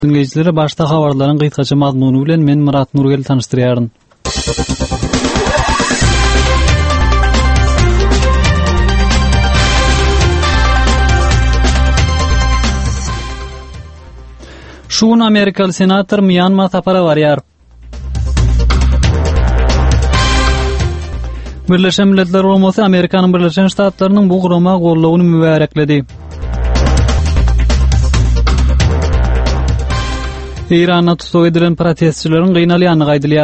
Dinleyicilere başta habarların kıytkaça mazmunu bilen men Murat Nurgel tanıştırýaryn. Şuun Amerikalı senator Myanma tapara barýar. Birleşen Milletler Guramasy Amerikanyň Birleşen Ştatlarynyň bu gurama gollawyny mübarekledi. İran'a tutuk edilen protestçilerin gynalýanyny gaýdylýar.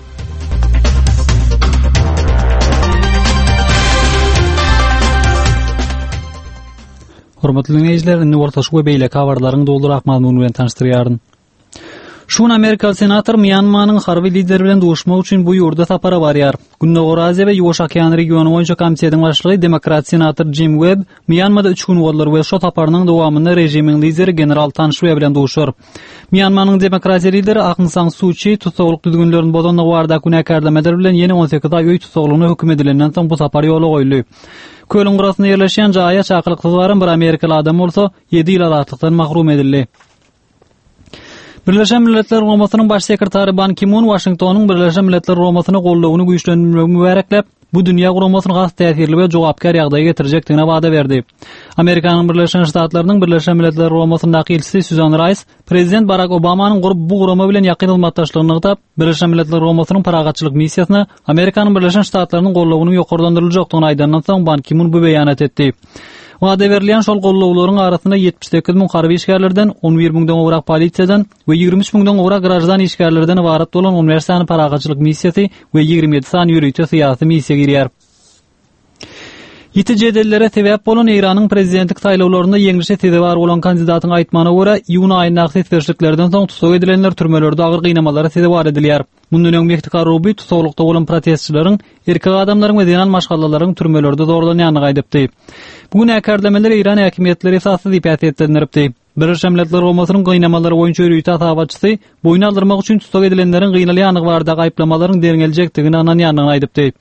Hormatly dinleýijiler, indi ortaşy we beýleki habarlaryň doldurak mazmuny bilen tanıştyrýaryn. Şuun Amerikalı senator Myanmanyň harby lideri bilen duşmak üçin bu ýurda tapara barýar. Gündoğ Euraziýa we Ýuwaş Okean regiony boýunça komitetiň başlygy demokrat senator Jim Webb Myanmada 3 gün bolýar we şo taparynyň dowamynda rejimiň lideri general Tan Shui bilen duşar. Myanmanyň demokratiýa lideri Aung San Suu Kyi tutukluk düzgünlerini bozanlygy barada günäkärlemeler bilen ýene 18 aý tutuklugyny hökm edilenden soň bu tapar ýola goýuldy. Kölün gurasynda ýerleşýän jaýa çakylykly baryn bir Amerikalı adam bolsa 7 ýyl azatlıkdan mahrum edildi. Birleşen Milletler Guramasynyň baş sekretary Ban Ki-moon Washingtonyň Birleşen Milletler Guramasyny gollawyny güýçlendirmegi mübareklep, bu dünýä guramasyny has täsirli we jogapkar ýagdaýa getirjekdigine wada berdi. Amerikanyň Birleşen Ştatlarynyň Birleşen Milletler Guramasynyň elçisi Susan Rice, Prezident Barack Obamanyň bu gurama bilen ýakyn hizmetdaşlygyny ýytap, Birleşen Milletler Guramasynyň paragatçylyk missiýasyna Amerikanyň Birleşen Ştatlarynyň gollawyny ýokarlandyryljakdygyny aýdandan soň Ban Ki-moon bu beýanat etdi. Wada berilýän şol gollawlaryň arasynda 78 000 harby işgärlerden, 11 000-den owrak polisiýadan we 23 000-den owrak grajdan işgärlerden ibarat bolan uniwersal paragatçylyk missiýasy we 27 san ýürüýte syýasy missiýa girýär. Ýetijedellere sebäp bolan Iranyň prezidentlik saýlawlarynda ýeňişe tezewar bolan kandidatyň aýtmanyna görä, ýuwun aýyna seçilişlerden soň tutuk edilenler türmelerde agyr gynamalara tezewar edilýär. Mundan öň Mehdi Ruby tutuklukda bolan protestçilerin erkek adamlaryň we dinan maşgallalaryň türmelerde zorlanýanyny gaýdypdy. Bu näkärlemeler İran häkimetleri esasy diýip etdirildi. Birleşen Milletler Guramasynyň gynamalary boýunça ýürüýte atabaçysy boyun aldyrmak üçin tutuk edilenleriň gynalýanyny barada gaýplamalaryň deriňeljekdigini ananýanyny aýdypdy.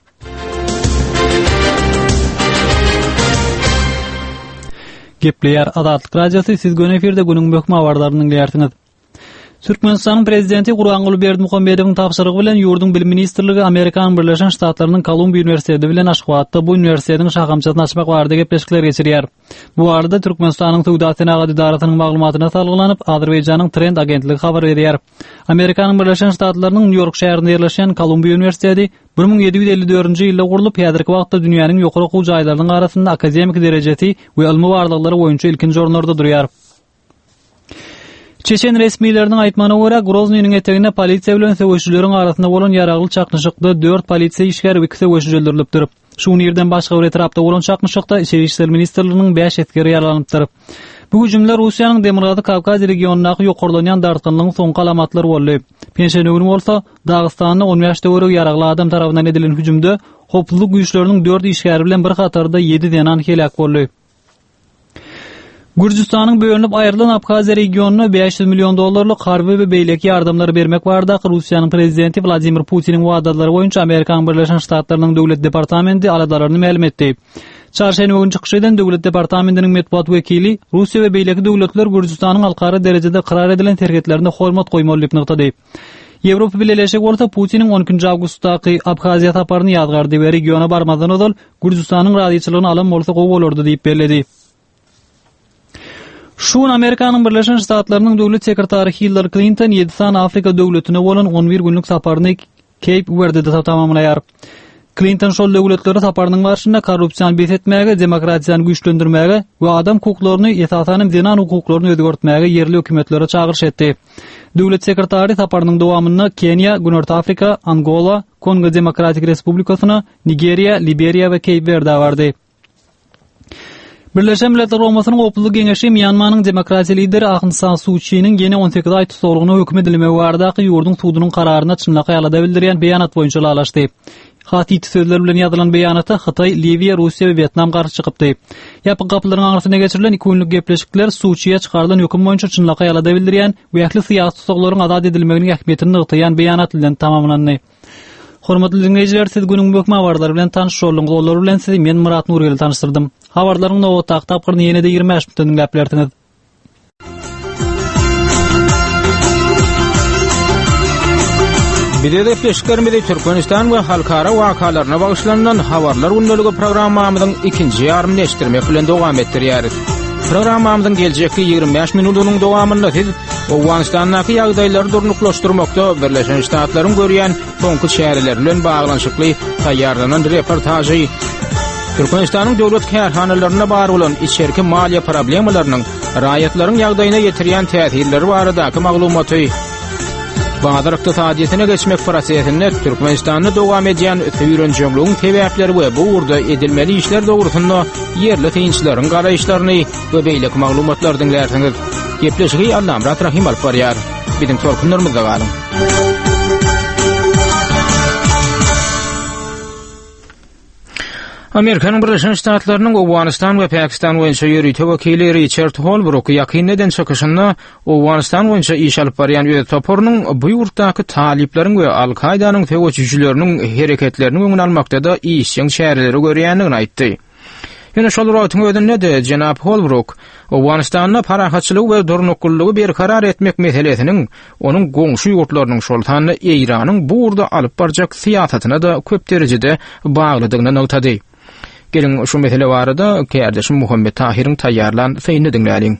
Gepleýär Adatlyk radiosu, siz gönül efirde günüň bökme habarlaryny dinleýärsiňiz. Türkmenistanyň prezidenti Gurbanguly Berdimuhammedowyň tapşyrygy bilen ýurdun bilim ministrligi Amerikanyň Birleşen Ştatlarynyň Kolumbiýa Üniversiteti bilen aşgabatda bu üniversitetiň şahamçasyny açmak barada gepleşikler geçirýär. Bu arada Türkmenistanyň Töwdat Senagat idarasynyň maglumatyna salgylanyp Azerbaýjanyň Trend agentligi habar berýär. Amerikanyň Birleşen Ştatlarynyň New York şäherinde ýerleşen Kolumbiýa Üniversiteti 1754-nji ýylda gurulyp, häzirki wagtda dünýäniň ýokary okuw jaýlarynyň arasynda akademik derejesi we ilmi barlyklary boýunça ilkinji ornlarda durýar. Çeçen resmiýetleriniň aýtmanyna görä, Groznyň eteginde polisiýa bilen söwüşçüleriň arasynda bolan ýaragly çaknyşykda 4 polisiýa işgär we 2 söwüşçü öldürilipdir. Şu ýerden başga bir etrapda bolan çaknyşykda Içeri işler ministrliginiň 5 eskeri ýaralanıpdyr. Bu hüjümler Russiýanyň Demirgazy Kavkaz regionunaky ýokarlanýan dartgynlygyň soňky alamatlary boldy. Penşene günü bolsa, Dagystanyň 15 döwrek ýaragly adam tarapyndan edilen hüjümde hoplulyk güýçleriniň 4 işgäri bilen bir katarda 7 denan helak boldy. Gürcistanyň bölünip aýrylan Abxaziýa regionuna $500 milyon harby we beýleki ýardamlary bermek barada Russiýanyň prezidenti Vladimir Putiniň wadalary boýunça Amerikanyň Birleşen Ştatlarynyň döwlet departamenti aladalaryny ma'lum etdi. Çarşenbe günü çykyşydan döwlet departamentiniň medpuat wekili Russiýa we beýleki döwletler Gürcistanyň alkary derejede karar edilen terhetlerine hormat goýmaly diýip nykdy. Ýewropa Birleşik bolsa Putiniň 12 awgustdaky Abxaziýa taparyny ýazgardy we regiona barmadan öňe Gürcistanyň radyçylygyny alan bolsa gowy bolardy diýip bellädi. Şuun Amerikanyň Birleşen Ştatlarynyň döwlet sekretary Hillary Clinton 7 san Afrika döwletine bolan 11 günlük saparyny Cape Verde'de tamamlaýar. Clinton şol döwletlere saparynyň barşynda korrupsiýany betetmäge, demokratiýany güýçlendirmäge we adam hukuklaryny esasany dinan hukuklaryny özgörtmäge yerli hökümetlere çagyryş etdi. Döwlet sekretary saparynyň dowamynda Kenya, Günörtü Afrika, Angola, Kongo Demokratik Respublikasyna, Nigeriya, Liberiya we Cape Verde bardy. Birleşen Milletler Guramasynyň Gopullyk Geňeşi Myanmanyň demokratiýa lideri Aung San Suu Kyi'niň ýene 18 aý tutuklugyna hökm edilmegi baradaky ýurdun suwdunyň kararyna çynlak ýalada bildirýän beýanat boýunça alaşdy. Hatit sözler bilen ýazylan beýanatda Hytaý, Liwiýa, Russiýa we Vietnam garşy çykypdy. Ýapyk gapylaryň arasynda geçirilen 2 günlük gepleşikler Suu Kyi'ye çykarylan hökm boýunça çynlak ýalada bildirýän we ähli syýasy tutuklaryň azat edilmeginiň ähmiýetini ýygtyrýan beýanat bilen tamamlandy. Hormatly dinleyijiler, siz günüň bökme habarlary bilen tanyş boldunuz. Olar bilen sizi men Murat Nurgel tanıştyrdym. Habarlaryň nowat tapyryny ýene-de 25 minutdan dinläp bilersiňiz. Bide de peşkermede Türkmenistan we halkara wakalarına bagışlanan habarlar gündöligi programmamyzyň ikinji ýarymyny eşitdirmek bilen dowam etdirýäris. Programmamyzyň geljeki 25 minutynyň dowamynda siz Owganistanyň ýagdaýlary durnuklaşdyrmakda Birleşen Ştatlaryň görýän soňky şäherleri bilen baglanyşykly taýýarlanan reportajy, Türkmenistanyň döwlet kärhanalaryna bar bolan içerki maliýe problemlarynyň raýatlaryň ýagdaýyna ýetirýän täsirleri baradaky maglumaty, bazar iqtisadiýatyna geçmek prosesinde Türkmenistanyň dowam edýän süýrençiliginiň sebäpleri we bu urda edilmeli işler dogrusynda yerli teýinçleriň garaýşlaryny we beýleki maglumatlar dinlersiňiz. Gepleşigi Allamrat Rahim alyp barýar. Biziň torkunlarymyzda galyň. Amerikanyň Birleşen Ştatlarynyň Owganistan we Pakistan boýunça ýörüýte wekili Richard Holbrook ýakyn eden çöküşinde Owganistan boýunça iş alyp barýan ýöne toporunyň bu ýurtdaky talipleriň we Al-Qaidanyň terrorçylarının hereketlerini öňüne almakda da işçiň şäherleri görýändigini aýtdy. Ýöne şol raýatyň ödünde de Jenap Holbrook Owganistanyň parahatçylygy we durnuklugy berkarar etmek meselesiniň onuň goňşy ýurtlarynyň şoltanyny Iranyň bu urda alyp barjak siýasatyna da köp derejede baglydygyny notady. Gelin şu mesele barada Kärdeşim Muhammed Tahiriň taýýarlan feýini dinläliň.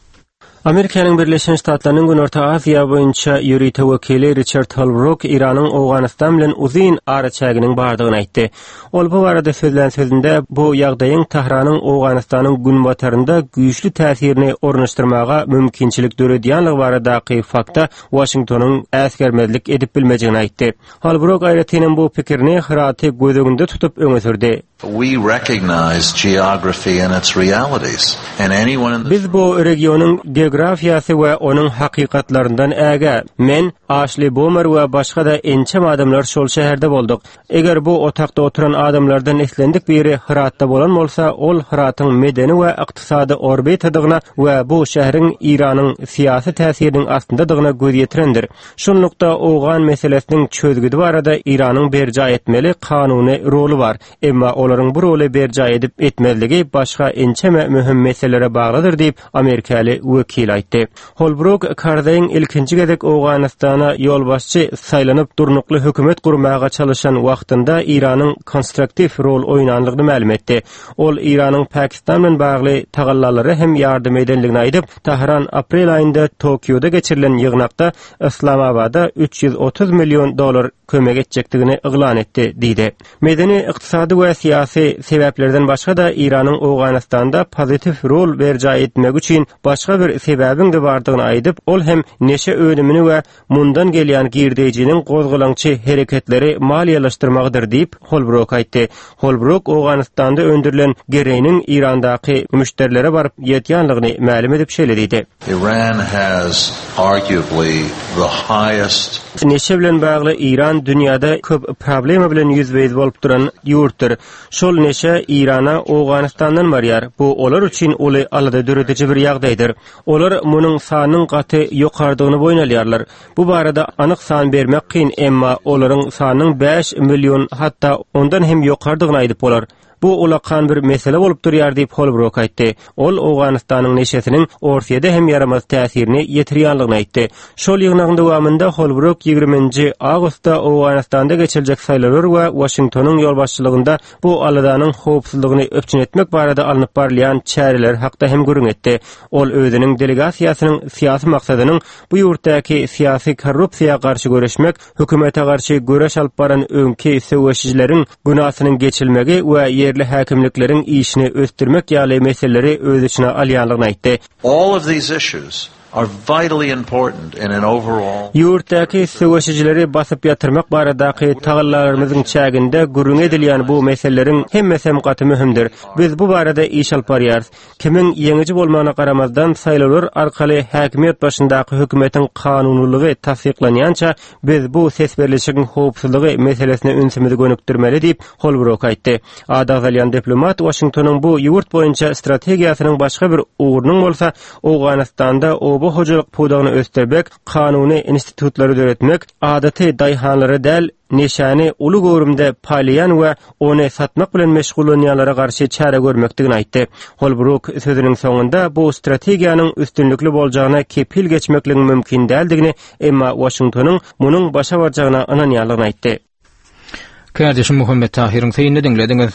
Amerikanyň Birleşen Ştatlarynyň Günorta Aziýa boýunça ýörüýte wekili Richard Holbrook Iranyň Owganistan bilen uzyn ara çäginiň bardygyny aýtdy. Ol bu barada sözlän sözünde bu ýagdaýyň Tahranyň Owganistanyň günbatarynda güýçli täsirini ornaşdyrmaga mümkinçilik döredýänligi baradaky fakta Washingtonyň äsgermezlik edip bilmejigini aýtdy. Holbrook aýratynyn bu pikirini hyraty gözüňde tutup öňe sürdi. We recognize geography and its realities. And anyone in Biz bu regionyň geografiýasy we onuň hakykatlaryndan äge. Men Ashley Boomer we başga da ençem adamlar şol şäherde bolduk. Eger bu otakda oturan adamlardan eslendik biri Hıratda bolan bolsa, ol Hıratyň medeni we ykdysady orbitadygyna we bu şäheriň Iranyň siýasy täsiriniň astyndadygyna göz ýetirendir. Şonlukda Owgan meselesiniň çözgüdi barada Iranyň berja etmeli kanuny rolu bar. Emma olaryň bu role berja edip etmezligi başga ençeme mühim meselelere baglydyr diýip Amerikaly wekil aýtdy. Holbrook kardaýyň ilkinji gezek Owganistana ýolbaşçy saýlanyp durnukly hökümet gurmaga çalışan wagtynda Iranyň konstruktiv rol oýnanlygyny ma'lum etdi. Ol Iranyň Pakistan bilen bagly tagallalary hem ýardym edenligini aýdyp, Tahran aprel aýynda Tokioda geçirilen ýygnakda Islamabada $330 milyon kömek etjekdigini yglan etdi diýdi. Medeni ykdysady we siýasy sebäplerden başga da Iranyň Owganistanda pozitiv rol berja etmek üçin başga bir sebäbiň de bardygyny aýdyp, ol hem neşe öňümini we mundan gelýän girdejiniň gozgalaňçy hereketleri maliýalaşdyrmagdyr diýip Holbrook aýtdy. Holbrook Owganistanda öndürilen gereýiniň Irandaky müşterilere baryp ýetýänligini ma'lum edip şeýle Iran has arguably the highest neşe bilen bagly Iran dünýäde köp problema bilen ýüzbeýiz bolup duran ýurtdyr. Şol neşe Irana Owganistandan barýar. Bu olar üçin oly alada dörediji bir ýagdaýdyr. Olar munyň sanynyň gaty ýokardygyny boýnalýarlar. Bu barada anyk san bermek kyn, emma olaryň sanynyň 5 milyon hatda ondan hem ýokardygyny aýdyp bolar. Bu ulakan bir mesele bolup durýar diýip Holbrook aýtdy. Ol Owganistanyň neşesiniň Orsiýada hem yaramaz täsirini ýetirýänligini aýtdy. Şol ýygnagyň dowamynda Holbrook 20 awgustda Owganistanda geçirecek saýlalar we Washingtonyň ýolbaşçylygynda bu aladanyň howpsuzlygyny öpçün etmek barada alınıp barlayan çäreler hakda hem görüň etdi. Ol özüniň delegasiýasynyň siýasy maksadynyň bu ýurtdaky siýasy korrupsiýaga garşy göreşmek, hökümete garşy göreş alyp baran öňki söwüşçileriň günasynyň geçilmegi we yerli häkimlikleriň işini ösdürmek ýaly meseleleri öz içine alýanlygyny aýtdy. All of these issues are vitally important in an overall Ýurtdaky söwüşçileri basyp ýatyrmak baradaky tagallarymyzyň çäginde gürüň edilýän bu meseleleriň hemmesi gaty mühimdir. Biz bu barada iş alyp barýarys. Kimiň ýeňiji bolmagyna garamazdan saýlalar arkaly häkimiýet başyndaky hökümetiň kanunlygy tasdiklanýança biz bu sesberleşigiň howpsuzlygy meselesine ünsümidi gönükdirmeli diýip Holbrook aýtdy. Adagzalyan diplomat Washingtonyň bu ýurt boýunça strategiýasynyň başga bir uğrunyň bolsa Owganistanda o oba hojalyk pudagyny ösdürbek, kanuny institutlary döretmek, adaty daýhanlary däl, neşani ulu görümde palyan we ony satmak bilen meşgullanýanlara garşy çare görmekdigini aýtdy. Holbrook sözüniň soňunda bu strategiýanyň üstünlikli boljagyna kepil geçmekligiň mümkin däldigini, emma Washingtonyň munyň başa barjagyna ynanýarlygyny aýtdy. Kardeşim Muhammed Tahir'in teyini dinlediňiz.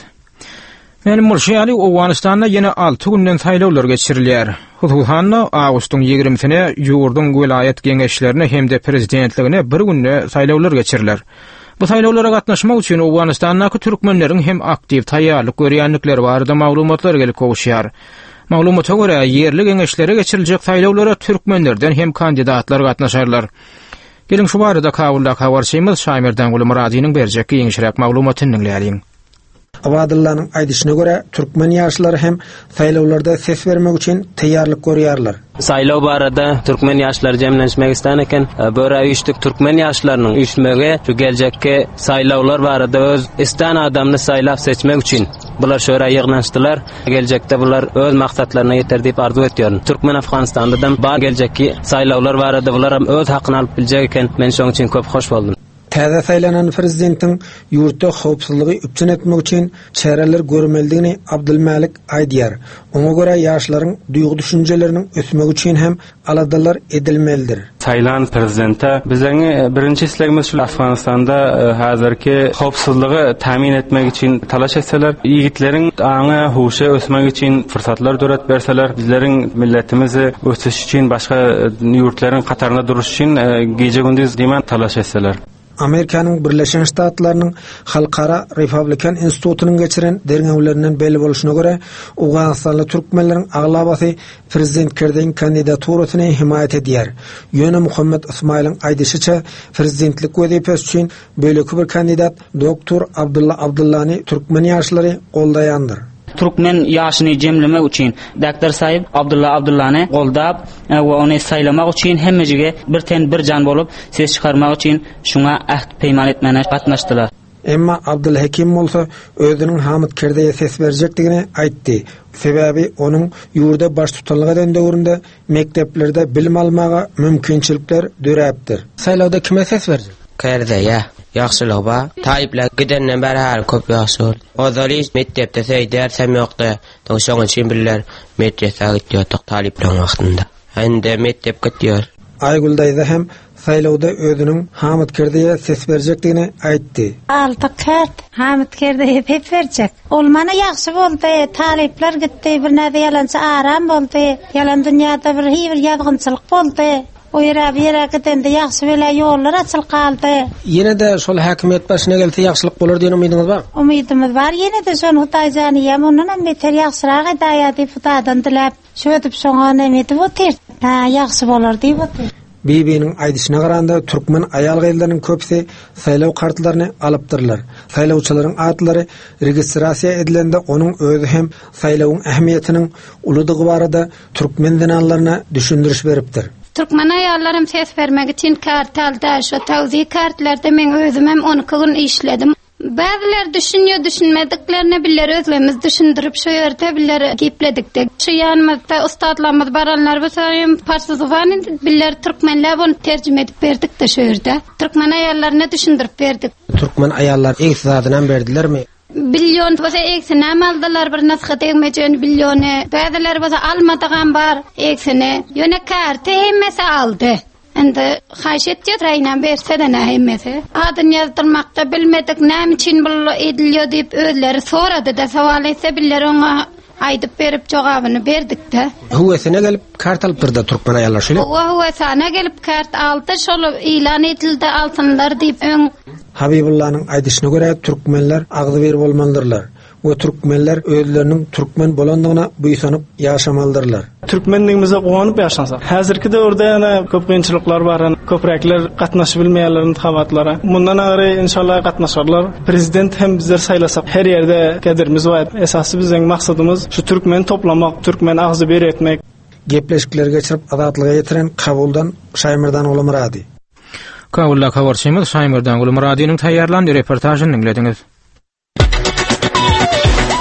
Benim Murşiyali Owganistanda ýene 6 günden saýlawlar geçirilýär. Hususanna awgustyň 20-sine ýurdun vilayet geňeşlerini hemde prezidentligine bir günde saýlawlar geçiriler. Bu saýlawlara gatnaşmak üçin Owganistandaky türkmenleriň hem aktiv taýýarlyk görýänlikleri barada maglumatlar gelip kowuşýar. Maglumata görä ýerli geňeşlere geçiriljek saýlawlara türkmenlerden hem kandidatlar gatnaşarlar. Gelin şu barada Kabulda habarçymyz Şaýmerden Gulmuradiýanyň berjek ýeňişrek maglumatyny dinleýäliň. Abadyllanyň aýdyşyna görä, türkmen ýaşlary hem saýlawlarda ses bermek üçin taýýarlyk görýärler. Saýlaw barada türkmen ýaşlary jemlenmek istan eken, böre üýtük türkmen ýaşlarynyň üýtmege şu geljekki saýlawlar barada öz istan adamny saýlap seçmek üçin bular şöyle ýygnaşdylar. Geljekde bular öz maksatlaryna ýeter diýip arzu etýär. Türkmen Afganistandan bar geljekki saýlawlar barada bular hem öz hakyny alyp biljek eken, men şoň üçin köp hoş boldum. Täze saýlanan prezidentiň ýurtda howpsuzlygy üpçün etmek üçin çäreler görmeldigini Abdulmalik aýdýar. Oňa görä ýaşlaryň duýgu düşünjeleriniň ösmegi üçin hem aladalar edilmelidir. Saýlan prezidente bizeň birinji islegimiz şu Afganistanda hazırki howpsuzlygy tamin etmek üçin talaş etseler, ýigitleriň aňa huşa ösmek üçin fırsatlar döret berseler, bizleriň milletimizi ösüş üçin başga ýurtlaryň kataryna duruş üçin gece gündüz diýmen talaş etseler. Amerikanyň Birleşen Ştatlarynyň Halkara Republikan Institutynyň geçiren derňewlerinden belli boluşyna görä, Owganistanly türkmenleriň aglabasy prezidentkerden kandidaturyny himayet edýär. Ýöne Muhammed Ismail'in aýdyşyça, prezidentlik wezipesi üçin böлеки bir kandidat Doktor Abdulla Abdullany türkmen ýaşlary goldaýandyr. Türkmen ýaşyny jemlemek üçin Dr. Saýip Abdulla Abdullany goldap we ony saýlamak üçin hemmejige bir jan bolup ses çykarmak üçin şuňa ahd peýman etmene gatnaşdylar. Emma Abdul Hakim bolsa özüniň Hamid Kerdeýe ses berjekdigini aýtdy. Sebebi onuň ýurda baş tutanlygy döwründe mekteplerde bilim almaga mümkinçilikler döräpdir. Saýlawda kime ses berjek? Kerdeýe. Ýaxşylyk ba, taýipler gidenden beri hal köp ýaxşy bol. Ozaly mektepde seýdersem ýokdy. Şoň üçin birler medrese gitýärdik taýipler wagtynda. Hende mektep gitýär. Aýguldaýda hem saýlawda özüniň Hamid Kerdeýe ses berjekdigini aýtdy. Altyk Hamid Kerdeýe hep berjek. Ol mana ýaxşy boldy, taýipler gitdi, bir näde ýalança aram boldy. Ýalan dünýäde bir ýadgynçylyk boldy. O ýere gitende ýaxşy bela ýollar açyl kaldy. Ýene de şol häkimet başyna gelse ýaxşylyk bolar diýen umydyňyz bar? Umydymyz bar, ýene de şonu Hudaý janyýam ondan beter ýaxşyraak edaýat diýip Hudaýdan dilep, şöýdip şoňa näme botir. Ýaxşy bolar diýip botir. BB'nin aýdyşyna garanda türkmen aýal gyýlarynyň köpsi saýlaw kartlaryny alypdyrlar. Saýlawçylaryň atlary registrasiýa edilende onuň özü hem saýlawyň ähmiýetiniň uludygy barada türkmen dinanlaryna düşündiriş beripdir. Türkmen ayarlarım ses vermek için kart aldı. Şu tavsiye kartlarda men özüm hem 12 gün işledim. Bazılar düşünüyor, düşünmediklerini biller özlemiz düşündürüp şu yerde biller gipledik de. Şu yanımızda ustadlarımız baranlar bu sayım parsızıvanı biller Türkmenler bunu tercüme edip verdik de şu yerde. Türkmen ayarlarını düşündürüp verdik. Türkmen ayarlar ilk zadıdan verdiler mi? Bilyon boza eksine aldılar bir nasıl tegmeceğini bilyonu. Bazılar boza almadıgan var eksine. Yöne kartı hemmesi aldı. Ende haşet yetrayna berse de nehmesi. Adın yazdırmakta bilmedik näme için bu ediliyor deyip özleri soradı da sowal etse biller ona aydıp berip jogabyny berdik de. Huwesine gelip kart alyp durdy Türkmen ayarlar şöyle. Huwesine gelip kart aldı şol ilan edildi altınlar deyip öň Habibullah'nın aýdyşyna görä türkmenler agzy berip bolmalydylar. O türkmenler özlerinin türkmen bolandygyna buýsanyp ýaşamalydylar. Türkmenligimize gowanyp ýaşansa. Häzirki döwürde ýa köp gynçylyklar bar, köprekler gatnaşyp bilmeýärler intihabatlara. Mundan agary inşallah gatnaşarlar. Prezident hem bizler saýlasak her ýerde gedirimiz bar. Esasy bizden maksadymız şu türkmen toplamak, türkmen agzy ber etmek. Gepleşikler geçirip adatlyga ýetiren Kabuldan Şaýmerdan Gulmurady. Kabulda habarçymyz Şaýmerdan Gulmuradynyň taýýarlandy reportażyny dinlediňiz.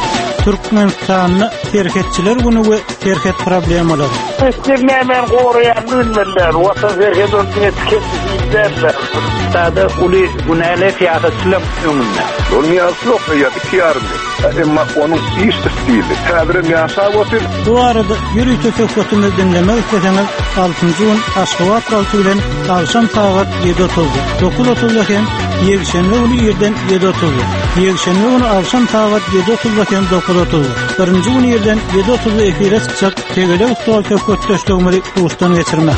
Türkmenistan'ı terketçiler günü we terket problemalar. Hemen gorayan bilmeler, wata terketon terketçiler. Tada uli günele siyasetçiler öňünde. Onu ýaşlok ýa-da emma onun iş stili. Häzir ýaşap otur. Bu arada ýürüýte söhbetini dinlemek isteseňiz 6-njy gün Aşgabat galty bilen akşam saat 7:30. 9:30 ýegşenli uly ýerden 7:30. Ýegşenli uly akşam saat 7:30 9:30. Birinji gün ýerden 7:30 efire çykjak. Tegele ustual söhbetdeşligimizi dostan geçirmek.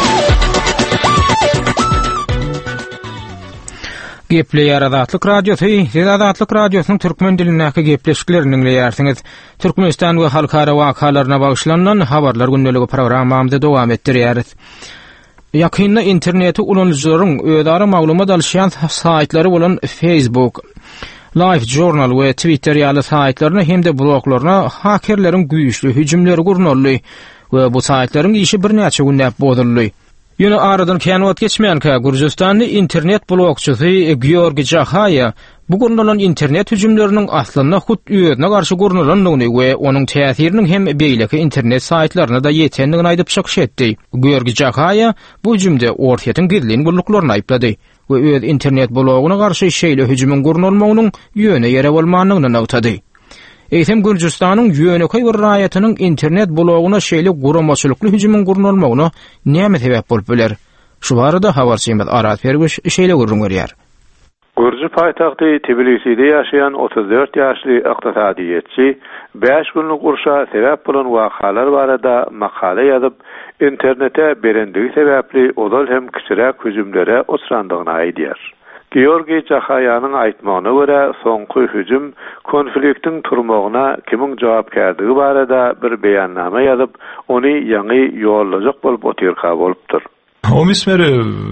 Gepleýär Azatlyk Radiosu, Azatlyk Radiosynyň türkmen dilindäki gepleşiklerini dinleýärsiňiz. Türkmenistan we halkara wakalaryna bagyşlanan habarlar gündäligi programmamyzda dowam etdirýäris. Ýakynda interneti ulanjylaryň öýdary maglumat alýan saýtlary bolan Facebook, LiveJournal we Twitter ýaly saýtlaryna hem-de bloglaryna hakerleriň güýçli hüjümleri gurnaldy we bu saýtlaryň işi bir näçe günnäp bozuldy. Ýöne aradan känwat geçmeýänkä Gürjistanyň internet blogçysy Georgi Jahaya bu gurnalan internet hüjümleriniň aslyna hut öýüne garşy gurnalandygyny we onuň täsiriniň hem beýleki internet saýtlaryna da ýetendigini aýdyp çykyş etdi. Georgi Jahaya bu hüjümde ortaýatyň gizlin gurluklaryny aýplady we öz internet bloguny garşy şeýle hüjümüň gurnalmagynyň ýöne ýere bolmanlygyny aýtdy. Eýsem Gürjistanyň ýöneköy bir raýatynyň internet bloguna şeýle guramaçylykly hüjümüň gurnalmagyna näme sebäp bolup biler? Şu barada habarçymyz Arat Ferguş şeýle gurrunýar. Gürji paýtagty Tbiliside ýaşaýan 34 ýaşly ykdysadyýetçi 5 günlük urşa sebäp bolan wakalar barada makala ýazyp, internete berendigi sebäpli odal hem kiçirek hüjümlere uçrandygyny aýdýar. Georgi Jahayanyň aýtmagyna görä, soňky hüjüm konfliktiň turmagyna kimiň jogapkärligi barada bir beýannama ýazyp, ony ýaňy ýollajak bolup otyrka bolupdyr. Omismeri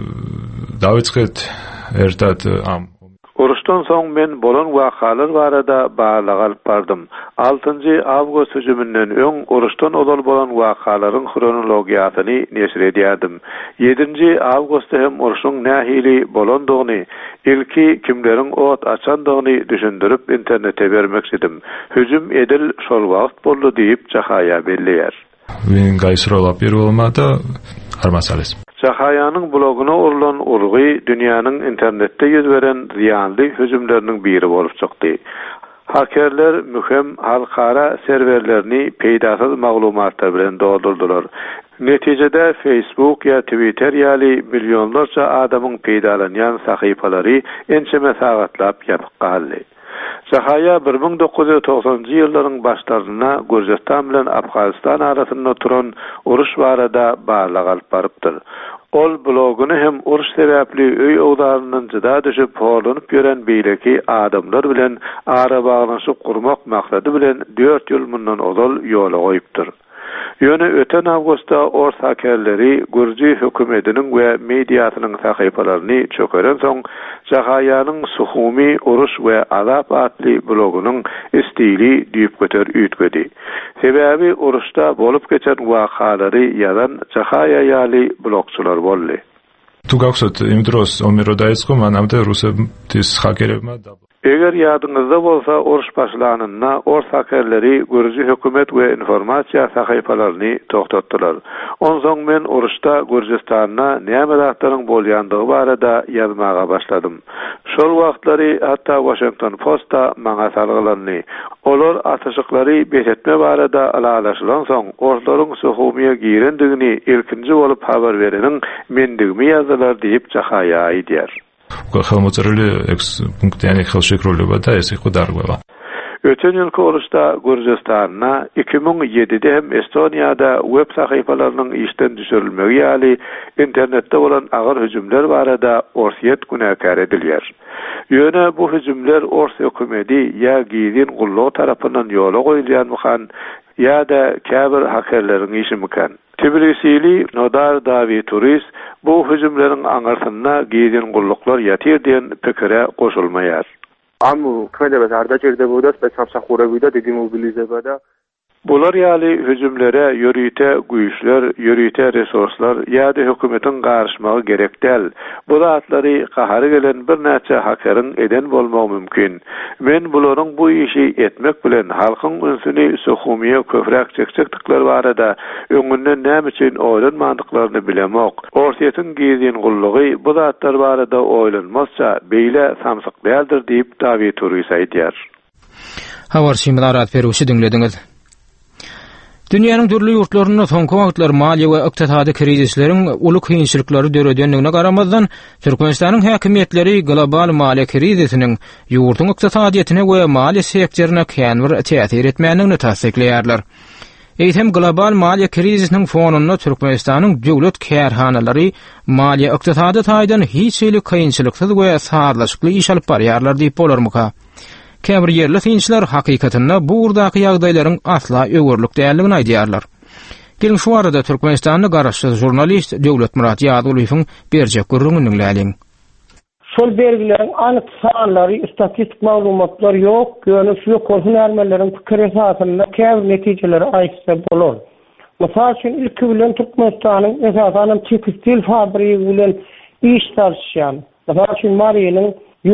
Davidsket ertat am. Uruşdan soň men bolan wakalar barada barlyk alyp bardym. 6-njy awgust hüjümünden öň uruşdan odal bolan wakalaryň kronologiýasyny neşir edýärdim. 7-nji awgustda hem uruşyň nähili bolandygyny, ilki kimleriň ot açandygyny düşündirip internete bermek istedim. Hüjüm edil şol wagt boldy diýip Jahaya belleýär. Men gaýsyralap ber bolmady, har masales. Jahayanyň bloguna urulan urgy dünýäniň internetde ýüz beren ziýanly hüjümleriniň biri bolup çykdy. Hakerler mühem halkara serverlerini peýdasyz maglumatlar bilen doldurdular. Netijede Facebook ya Twitter ýaly milyonlarça adamyň peýdalanýan sahypalary ençeme sagatlap ýatyp galdy. Jahaya 1990-njy ýyllaryň başlaryna Gürjistan bilen Afganistan arasynda turan uruş barada barlyk alyp barypdyr. Ol bloguny hem uruş sebäpli öý owlarynyň jyda düşüp horlanyp ýören beýleki adamlar bilen ara baglanşyp gurmak maksady bilen 4 ýyl mundan ozal ýola goýupdyr. Ýöne öten awgustda ors hakerleri Gürji hökümetiniň we mediasynyň sahypalaryny çökeren soň Jahayanyň suhumy uruş we azap atly blogunyň stili diýip göter üýtgedi. Sebäbi uruşda bolup geçen wakalary ýazan Jahaya ýaly blogçular boldy. Tu gaksat imdros omirodaýsky manamda rusetis hakerema da. Eger ýadyňyzda bolsa, uruş başlananyna ors hakerleri Gürji hökümet we informasiýa sahypalaryny toktatdylar. Onsoň men uruşda Gürjistanyna näme zatlaryň bolýandygy barada ýazmaga başladym. Şol wagtlary hatda Washington Post'a maňa salgylandy. Olar atyşyklary beýletme barada alalaşylan soň orlaryň suhumiýa girendigini ilkinji bolup habar bereniň mendigimi ýazdylar diýip Jahaya aýdýar. Xalmoçarly X.yani xalşekrolýa da ýa-da xudargwa. Öten ýylky uruşda Gürjistanyna 2007-de hem Estoniýada web sahypalarynyň işden düşürilmegi ýaly internetde bolan agyr hüjümler barada orsiýet günäkär edilýär. Ýöne bu hüjümler ors hökümeti ýa gizlin gullyk tarapyndan ýola goýulýanmykan ýa-da käbir hakerleriň işimiken. Tbilisili Nodar Davi Turist bu hüjümleriň aňarsyna gizlin gullyklar ýatyr diýen pikire goşulmaýar. Amu kmede bez arda çerde budas, bez samsa xura buda, dedi mobilize bada. Bular ýaly hüjümlere ýörüýte güýçler, ýörüýte resurslar ýa-da hökümetin garşymagy gerek däl. Bu zatlary gahary gelen bir näçe hakerin eden bolmagy mümkin. Men bularyň bu işi etmek bilen halkyň ünsüni söhümiýe köpräk çekçeklikler barada öňünden näme üçin oýlanmandyklaryny bilemok. Orsiýetin gizin gullugy bu zatlar barada oýlanmazsa beýle samsyk däldir diýip David Turgis aýdýar. Hawar şimlarat berýüşi dinlediňiz. Dünýäniň türlü ýurtlaryna soňky wagtlar maliýe we ykdysady krizisleriň uly kynçylyklary döredenligine garamazdan Türkmenistanyň häkimetleri global maliýe krizisiniň ýurtyň ykdysadyetine we maliýe sektoruna kän bir täsir etmänligini tasdikleýärler. Eýtem global maliýe krizisiniň fonunda Türkmenistanyň döwlet kärhanalary maliýe ykdysady taýdan hiç ýyly kynçylyksyz we saatlaşykly iş alyp barýarlar diýip bolarmyka? Käbir yerli synçylar hakykatynda bu urdaky ýagdaýlaryň asla öwürlük däldigini aýdýarlar. Gelin şu arada Türkmenistanly garaşly jurnalist Döwlet Murat Ýadulyň berjek gurrunu dinläliň. Şol belgileriň anyk sanlary, statistik maglumatlary ýok, ýöne şu ýokluň ermenleriň pikir esasynda käbir netijeleri aýtsa bolar. Mysal üçin ilki bilen Türkmenistanyň esasan tekstil fabrigi bilen iş tartışýan. Mysal üçin Mariýanyň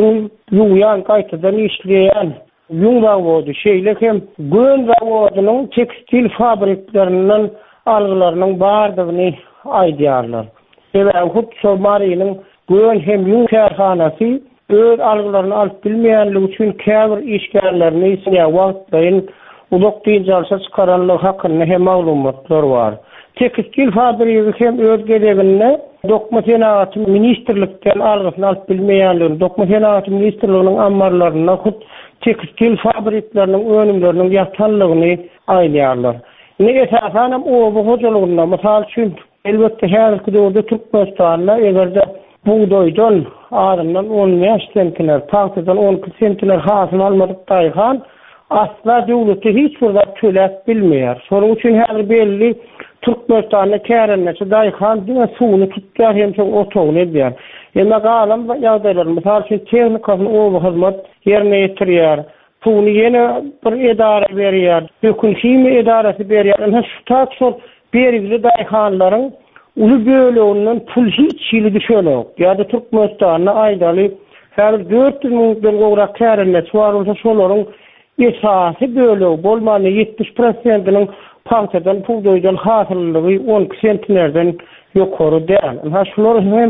Yuyan kaytadan işleyen yün zavodu şeyle hem gön zavodunun tekstil fabriklerinden algılarının bardığını aydiyarlar. Ve hut Somali'nin gön hem yün kârhanası öz algılarını alıp bilmeyenlik için kâvir işgärlerini isine vaktayın uluk deyince çıkaranlığı hakkında hem maglumatlar var. Tekstil fabriki hem öz geleginde Dokma Senatı Ministerlikten algısını alıp bilmeyenlerin Dokma Senatı Ministerliğinin ammarlarına tekstil fabriklerinin önümlerinin yatanlığını aýdýarlar. Ne esasen o bu hocalygyna mysal üçin elbette her kıdawda Türkmenistanyna egerde buğdoýdan arından 10 sentner, tahtadan 10 sentner hasyl almadyk daýhan asla döwleti hiç bir zat töläp bilmeýär. Şonuň üçin her belli Türkmenistanyna kärenmesi daýhan diňe suwuny tutýar hem çok otogyny edýär. Ýa-da galam ýagdaýlar mysal üçin tehnikanyň oby hyzmat ýerine ýetirýär. Suwuny ýene bir edara berýär. Höküm hime edarasy berýär. Ene şu taýsol berigli daýhanlaryň uly böleginiň pul hiç ýyly düşenok. Ýa-da Türkmenistanyna aýdaly her 400 miňden gowrak kärenmesi bar bolsa şolaryň esasy bölegi bolmany 70%-iniň Panktadan buğdoýdan hasyllygy 10 sentnerden ýokary däl. Ha şular hem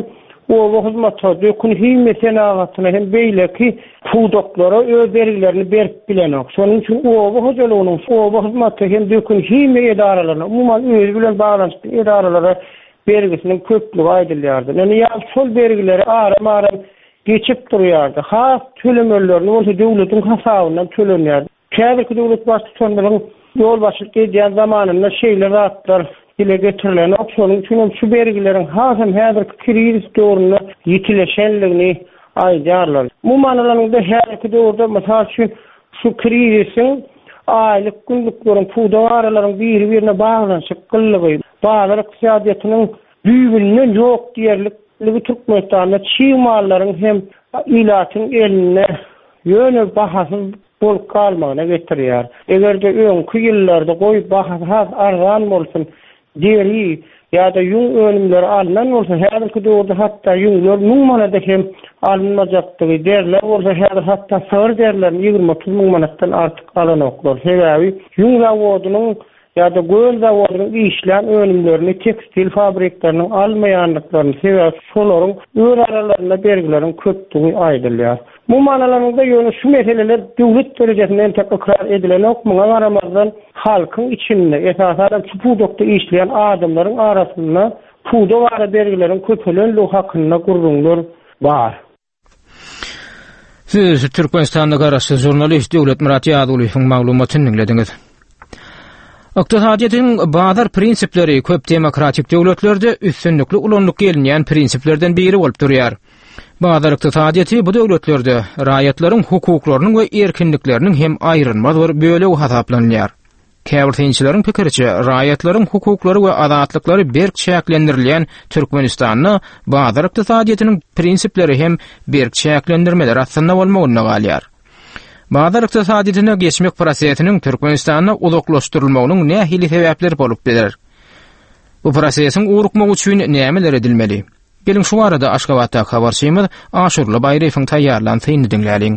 o hyzmatda dökün hime senagatyna hem beýleki buğdoklara öz bergilerini berip bilenok. Şonuň üçin o hojalygynyň o hyzmatda hem dökün hime edaralaryna umumyň öz bilen baglanşyk edaralara bergisiniň köplügi aýdylýardy. Ýani ýa şol bergileri aram geçip durýardy. Ha tölemellerini bolsa döwletiň hasabyndan tölenýärdi. Käbirki döwlet başçylarynyň yol başlyk edýän zamanynda şeýle ratlar dile getirilen opsiýonyň üçin şu bergileriň hasam häzirki kriz döwründe ýetileşenligini aýdýarlar. Bu manalaryňda häzirki döwürde mysal üçin şu kriziň aýlyk günlükleriň puwdawararyň biri-birine baglanşyk gyllygy, baýlar ykdysadyýatynyň büýüminden ýok diýerlik Türkmenistanyň çiğmallaryň hem ilatyň eline ýöne bahasy bolup kalmagyna getirýär. Egerde öňkü ýyllarda goýup bahas argan bolsun, deri ýa-da ýün önümleri alynan bolsa, häzirki döwürde hatda ýünler 1000 manada hem alınmajakdygy derler, bolsa häzir hatda sör derler 20-30 miň manatdan artyk alanoklar. Sebäbi ýün zawodunyň ýa-da göl zawodunyň işlän önümlerini tekstil fabrikleriniň almaýanlyklaryny sebäp şolaryň öz aralaryna bergilerin köplügi aýdylýar. Bu manalarynda ýöne şu meseleler döwlet derejesinden tekrar edilen okmuňa garamazdan halkyň içinde esasen puwdokda işleyen adamlaryň arasynda puwda wara bergilerin köpelenligi hakynda gurrunlar bar. Siz Türkmenistanda garaşly jurnalist Döwlet Murat Ýadulyň maglumatyny dinlediňiz. Ykdysadyýetyň bazar prinsipleri köp demokratik döwletlerde üstünlikli ulanlyk gelinýän prinsiplerden biri bolup durýar. Bazar ykdysadyýety bu döwletlerde raýatlaryň hukuklarynyň we erkinlikleriniň hem aýrylmaz bir bölegi hasaplanýar. Käbir synçylaryň pikirçe, raýatlaryň hukuklary we azatlykları berk çäklendirilýän Türkmenistanyň bazar ykdysadyýetynyň prinsipleri hem berk çäklendirmeler aslynda bolmagyna galýar. Bazar ykdysadyna geçmek prosesiniň Türkmenistanda uzaklaşdyrylmagynyň nähili sebäpleri bolup biler. Bu prosesiň urukmak üçin nämeler edilmeli? Gelin şu arada Aşgabatda habarçymyz Aşurly Baýrefiň taýýarlanýan dinläliň.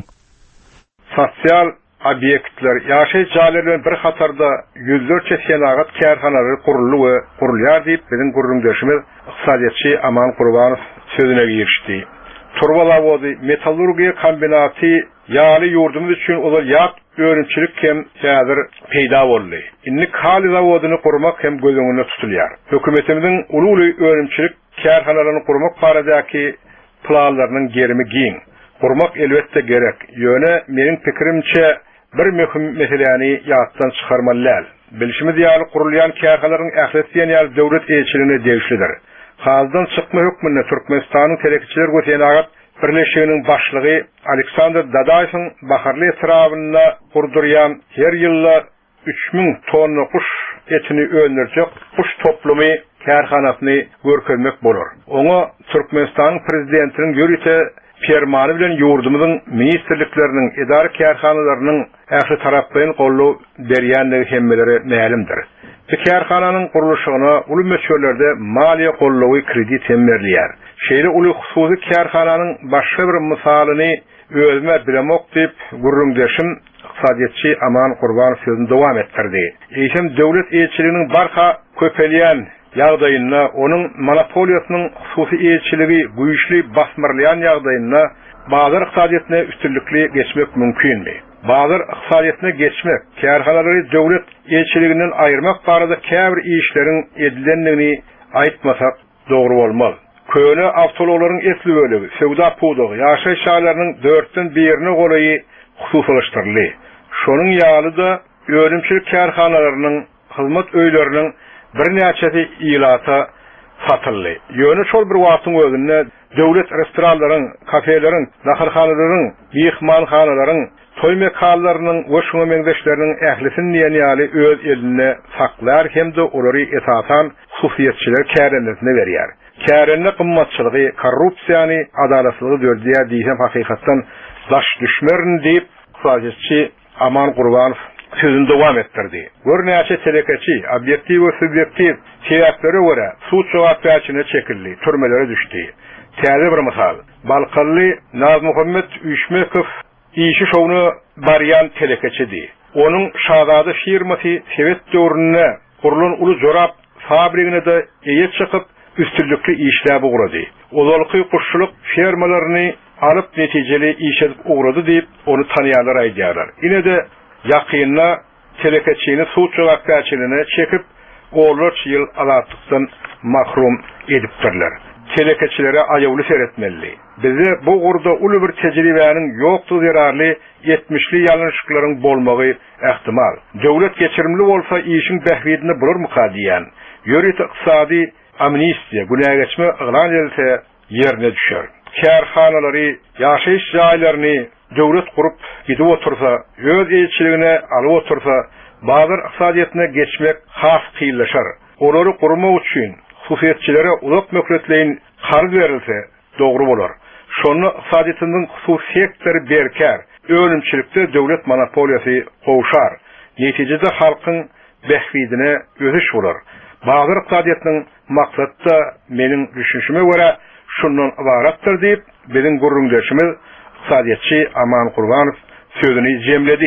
Sosial obyektler, ýaşaýy jaýlarlaryň bir hatarda yüzlerçe senagat kärhanalary gurulýar diýip biziň gurrundaşymyz ykdysadyatçy Aman Gurbanow sözüne girişdi. Turba zawody, metallurgiýa kombinaty ýaly ýurdumyz üçin olar ýat öňçilik hem häzir peýda boldy. Indi kali zawodyny gurmak hem gözüňde tutulýar. Hökümetimiziň uly öňçilik kärhanalaryny gurmak baradaky planlarynyň gerimi giň. Gurmak elbetde gerek. Ýöne meniň pikirimçe bir möhüm meseleni ýatdan çykarmaly. Bilişimiz ýaly gurulýan kärhanalaryň ähletdiýen ýaly döwlet elçiligine degişlidir. Hazdan çykma hökmünde Türkmenistanyň Telekiçiler Götenagat Birleşiginiň başlygy Aleksandr Dadaýewiň baharly etrawyna gurdurýan her ýylla 3000 tonna kuş etini öldürjek kuş toplumy kärhanasyny görkezmek bolar. Oňa Türkmenistanyň prezidentiniň ýörüte fermany bilen ýurdumyzyň ministrlikleriniň edara kärhanalarynyň ähli tarapdan gollaw berýänligi hemmeleri mälimdir. Bu kärhananyň guruluşyna uly meşgullarda maliýe gollawy kredit hem berilýär. Şeýle uly hususy kärhananyň başga bir misalyny özüme bilemok diýip gurrundaşym ykdysadyatçy Aman Gurbanow sözüni dowam etdirdi. Eýsem döwlet elçiliginiň barha köpelýän ýagdaýynda onuň monopoliýasynyň hususy elçiligi güýçli basmyrlayan ýagdaýynda bazar ykdysadyna üstünlikli geçmek mümkinmi? Bazar ykdysadyna geçmek, kärhanalary döwlet elçiliginden aýyrmak barada käbir işleriň edilendigini aýtmasak dogry bolmaz. Köne awtologlaryň esli bölegi, sewda pudugy, ýaşaýy şaýlarynyň 4den 1-ni golaýy hususlaşdyrly. Şonuň ýalyda öňçilik kärhanalarynyň hyzmat öýleriniň bir näçesi ilata satyldy. Ýöne şol bir wagtyň özünde döwlet restoranlaryň, kafeleriň, naharhanalaryň, mehmanhanalaryň, toy mekalarynyň we şoňa meňdeşleriniň ählisini diýen ýaly öz eline saklar hemde olary esasan hususiýetçiler kärenlerine berýär. Kärenne gymmatçylygy, korrupsiýany, adalatlygy dördüýär diýsem hakykatdan daş düşmerin diýip ykdysadyatçy Aman Gurbanow sözüni dowam etdirdi. Bir näçe telekeçi, obyektiv we subyektiv sebäplere görä suç jogapkärçiligine çekildi, türmelere düşdi. Täze bir misal, Balqally Nazmuhammed Üşmekow işi şowuny barýan telekeçidi. Onuň şahzada firmasy Sowet döwründe gurulan uly jorap fabrigine de eýe çykyp üstünlikli işläbi gurady. Olalky kuşçuluk fermalaryny alyp netijeli iş edip ugrady diýip onu tanýarlar aýdýarlar. Ine de ýakynla telekeçini suç jogapkärçiligine çekip gollarç ýyl azatlykdan mahrum edipdirler. Telekeçilere aýawly seretmeli. Bize bu gurda uly bir tejribäniň ýokdugy zerarly 70'li ýalanyşyklaryň bolmagy ähtimal. Döwlet geçirimli bolsa işiň behbidini bularmy diýen. Ýöret ykdysady amnistiýa, günäge geçme ýylan etse ýerine düşer. Kärhanalary, ýaşaýyş jaýlaryny döwlet gurup gidip otursa, öz elçiligine alyp otursa, bazar ykdysadyna geçmek has kıyıllaşar. Olary gurmak üçin hususiýetçilere uzak möhletleýin harz berilse dogry bolar. Şonu ykdysadynyň hususiýetleri berkär, öňçilikde döwlet monopoliýasy gowşar. Netijede halkyň behbidine öziş bolar. Bazar ykdysadynyň maksatda meniň düşünşime görä şundan ibaratdyr diýip biziň gurrundaşymyz ykdysadyatçy Aman Gurbanow sözüni jemledi.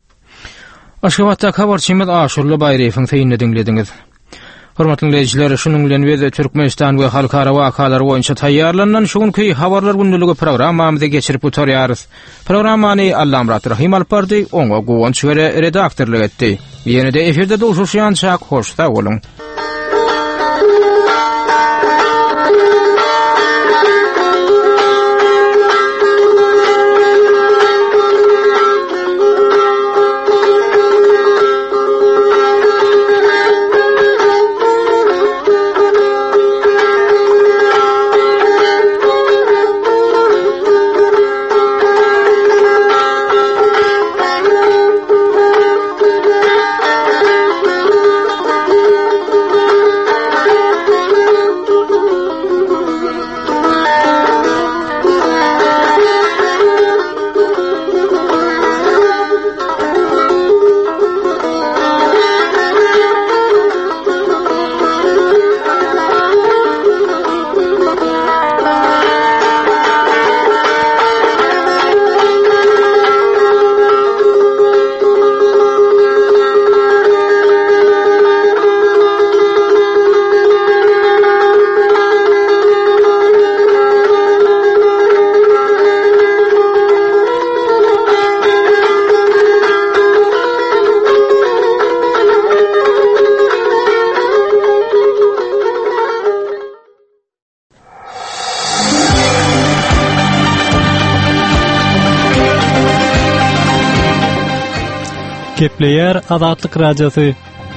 Aşgabatda habarçymyz Aşurly Baýrefiň sözüni dinlediňiz. Hormatly dinleyijiler, şunuň bilen we Türkmenistan we halkara wakalary boýunça taýýarlanan şuňky habarlar gündüligi programmamyzda geçirip oturýarys. Programmany Allam Rahim alpardy, oňa gowunç we redaktorlyk etdi. Ýene-de efirde duşuşýançak hoşda bolun. Gepleyer Azatlyk Radiosu.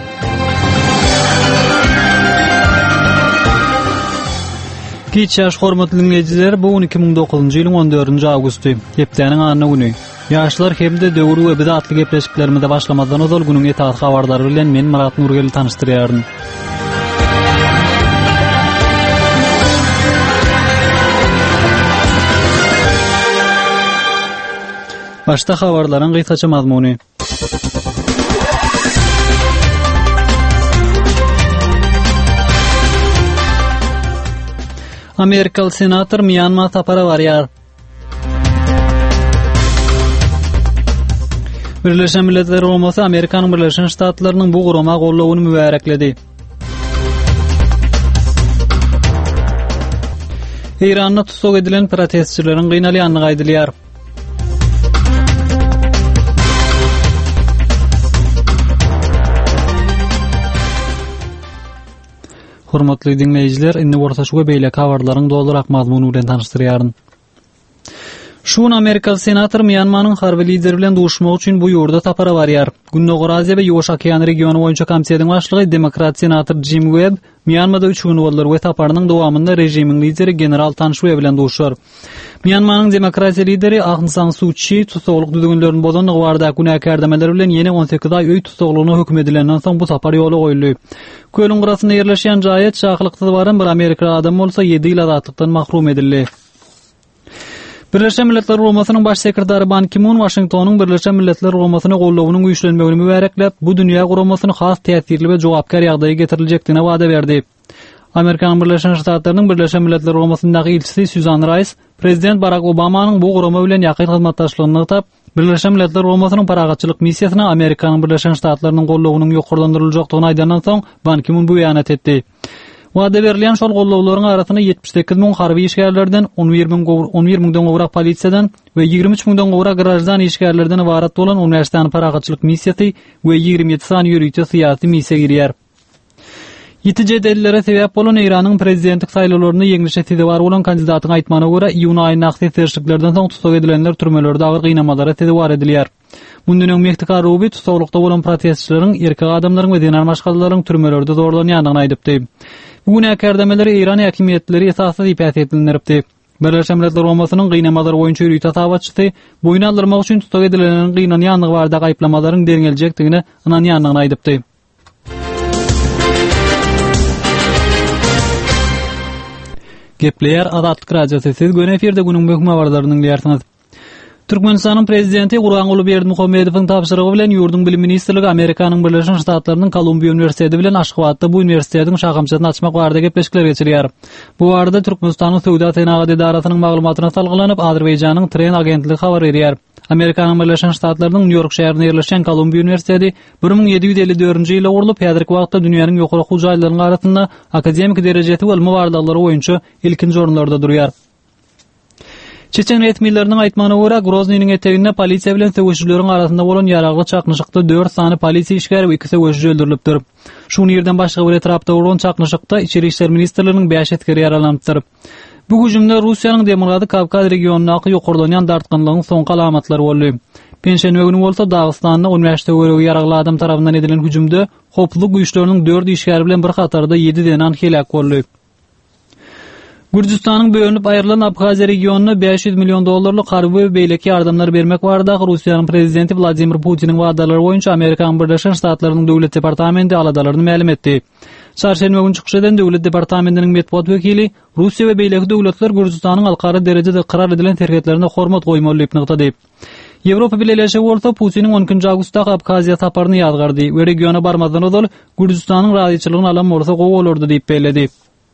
Kiçyaş hormatly dinleyijiler, bu 2009-njy ýylyň 14-nji awgusty, Gepleýäniň anyny güni. Ýaşlar hemde döwrü we bidatly gepleşiklerimize başlamadan ozal günüň etaat habardary bilen men Murat Nurgel tanıştyrýaryn. Başta habarlaryň gysgaça mazmuny. Amerikalı senator Myanma tapara barýar. Birleşen Milletler Gurumasy Amerikanyň Birleşen Ştatlarynyň bu guruma gollawyny mübarekledi. Iranda tutuk edilen protestçileriň gynalýanyny gaýdylýar. Hormatly dinleyijiler, indi ortaçyga beýle habarlaryň doldurak mazmuny bilen tanıştyrýaryn. Şuň Amerikalı senator Myanmanyň harby lideri bilen duşmak üçin bu ýurda tapara barýar. Gündoğur Aziýa we Ýoş Okean regiony boýunça komissiyanyň başlygy Demokrat senator Jim Webb Myanmada 3 gün bollar we taparynyň dowamynda rejimiň lideri general Tan Shwe bilen duşar. Myanmanyň demokratiýa lideri Aung San Suu Kyi tutukluk düzgünlerini bozanlygy barada günäkärdemeler bilen ýene 18 aý öý tutuklugyna hüküm edilenden soň bu tapar ýoly goýuldy. Kölün gyrasynda ýerleşýän jaýat şahlykda baran bir Amerika adam bolsa 7 ýyl azatlıktan mahrum edildi. Birleşen Milletler Guramasynyň baş sekretary Ban Ki-moon Washingtonyň Birleşen Milletler Guramasyny gollawynyň güýçlenmegini mübareklep, bu dünýä guramasyny has täsirli we jogapkar ýagdaýa getiriljekdigine wada berdi. Amerikanyň Birleşen Ştatlarynyň Birleşen Milletler Guramasyndaky elçisi Susan Rice, Prezident Barack Obamanyň bu gurama bilen ýakyn hyzmatdaşlygyny tap, Birleşen Milletler Guramasynyň paragatçylyk missiýasyna Amerikanyň Birleşen Ştatlarynyň gollawynyň ýokurlandyryljakdygyny aýdandan soň Ban Ki-moon bu ýanat etdi. Wada berilýän şol gollawlaryň arasyna 78 000 harby işgärlerden, 11 000-den gowrak polisiýadan we 23 000-den gowrak grajdan işgärlerden ibarat bolan uniwersitet paragatçylyk missiýasy we 27 san ýürüýçi syýasy missiýa girýär. Ýetice delillere sebäp bolan Iranyň prezidentlik saýlawlaryny ýeňişe tedewar bolan kandidatyň aýtmana görä, iýun aýynyň akty terşiklerden soň tutuk edilenler türmelerde agyr gynamalara tedewar edilýär. Bundan öň Mektika Ruby tutuklukda bolan protestçileriň, erkek adamlaryň we dinar maşgalaryň türmelerde zorlanýanyny aýdypdy. Bu günäkärdemeleri Iran häkimetleri esasy diýip edilenlerdi. Birleşen Milletler Guramasynyň gynamalar boýunça ýürüýt tasabatçysy boyun aldyrmak üçin tutuk edilenlerin gynanýanlygy barada gaýplamalaryň deriňeljekdigini inanýanyny aýdypdy. Gepleýär Azatlyk Radiosu. Siz göne eferde günüň möhüm habarlaryny dinleýärsiňiz. Türkmenistanyň prezidenti Gurbanguly Berdimuhammedowyň tapşyrygy bilen ýurdun bilim ministrligi Amerikanyň Birleşen Ştatlarynyň Kolumbiýa Uniwersiteti bilen Aşgabatda bu uniwersitetiň şahamçatyny açmak barada gepleşikler geçirýär. Bu arada Türkmenistanyň Söwda Tenagat Edarasynyň maglumatyna salgylanyp Azerbaýjanyň Tren agentligi habar berýär. Amerikanyň Birleşen Ştatlarynyň New York şäherinde ýerleşen Kolumbiýa Uniwersiteti 1754-nji ýylda gurulyp, häzirki wagtda dünýäniň ýokary hujaýlarynyň arasynda akademik derejesi we ilmi bardallary boýunça ilkinji orunlarda durýar. Çeçen resmiýetleriniň aýtmagyna görä, Groznyň eteginde polisiýa bilen söwüşçüleriň arasynda bolan ýaragly çaknyşykda 4 sany polisiýa işgär we 2 söwüşçü öldürilipdir. Şuny ýerden başga bir etrapda bolan çaknyşykda Içeri işler ministrliginiň 5 etkeri ýaralandypdyr. Bu hüjümde Russiýanyň Demirgazy Kavkaz regionunaky ýokurlanýan dartgynlygyň soňky alamatlary boldy. Penşenbe günü bolsa Dagystanyň uniwersitet göregi ýaragly adam tarapyndan edilen hüjümde hoplulyk güýçleriniň 4 işgär bilen bir hatarda 7 denan helak boldy. Gürcistanyň bölünip aýrylan Abhaziýa regionuna $500 milyon harby we beýleki ýardamlar bermek barada Russiýanyň prezidenti Vladimir Putiniň wadalary boýunça Amerikanyň Birleşen Ştatlarynyň döwlet departamenti aladalaryny ma'lum etdi. Çarşenbe günü çykşydan döwlet departamentiniň medeniýet wekili Russiýa we beýleki döwletler Gürcistanyň alkary derejede karar edilen terhetlerine hormat goýmalylygyny ýetdi. Ýewropa bilen eleşe bolsa Putiniň 10 awgustda Abhaziýa taparyny ýazgardy we regiona barmazdan ozal Gürcistanyň radyçylygyny alan bolsa gowy diýip bellädi.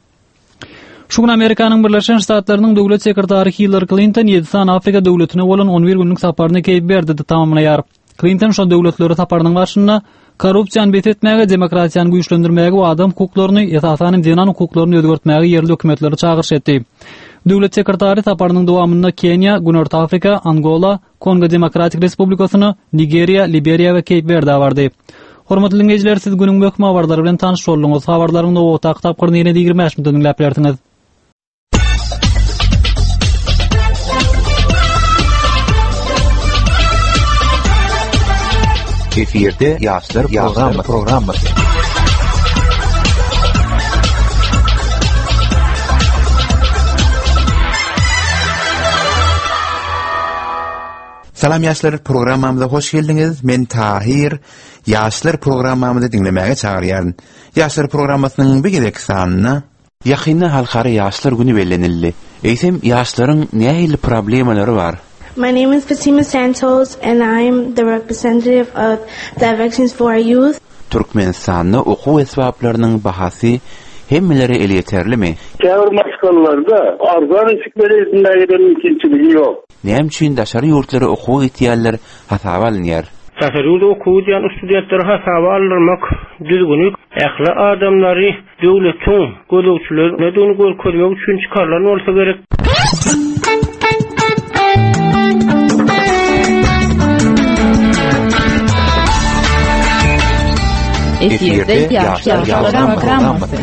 Şu gün Amerikanyň Birleşen Ştatlarynyň döwlet sekretary Hillary Clinton 7 san Afrika döwletine bolan 11 günlük saparyny keýip berdi de tamamlaýar. Clinton şo döwletleri saparynyň başynda korrupsiýany betetmäge, demokratiýany güýçlendirmäge we adam hukuklaryny, esasany dinan hukuklaryny özgertmäge ýerli hökümetleri çağırş etdi. Döwlet sekretary saparynyň dowamynda Kenya, Günörtü Afrika, Angola, Kongo Demokratik Respublikasyny, Nigeriya, Liberiya we Cape Verde bardy. Hormatly dinleyijiler, siz günüň möhüm habarlary bilen tanyş bolduňyz. Habarlaryň o tapkyrny ýene 25 minut dinläp berdiňiz. Efirde Yaşlar programması. Salam Yaşlar programmamıza hoş geldiniz. Men Tahir. Yaşlar programmamızı dinlemeye çağırıyorum. Yaşlar programmasının bir gedek sanına yakında halkara Yaşlar günü bellenildi. Eysem yaşların neyli problemleri var? My name is Fatima Santos and I'm the representative of Directions for Our Youth. Türkmenistan'da oku esbaplarının bahası hemmeleri el yeterli mi? Çevir maskalarda arzan isikleri izindagiden mümkünçülüğü yok. Neyem için daşarı yurtları oku ihtiyaller hasaba alınıyor? Daşarı yurtları okuyan studentleri hasaba alınmak düzgünlük, ehli adamları devletin, gözükçüler, nedeni görmek için çıkarılan olsa gerek. Efirde Yaşlar programması.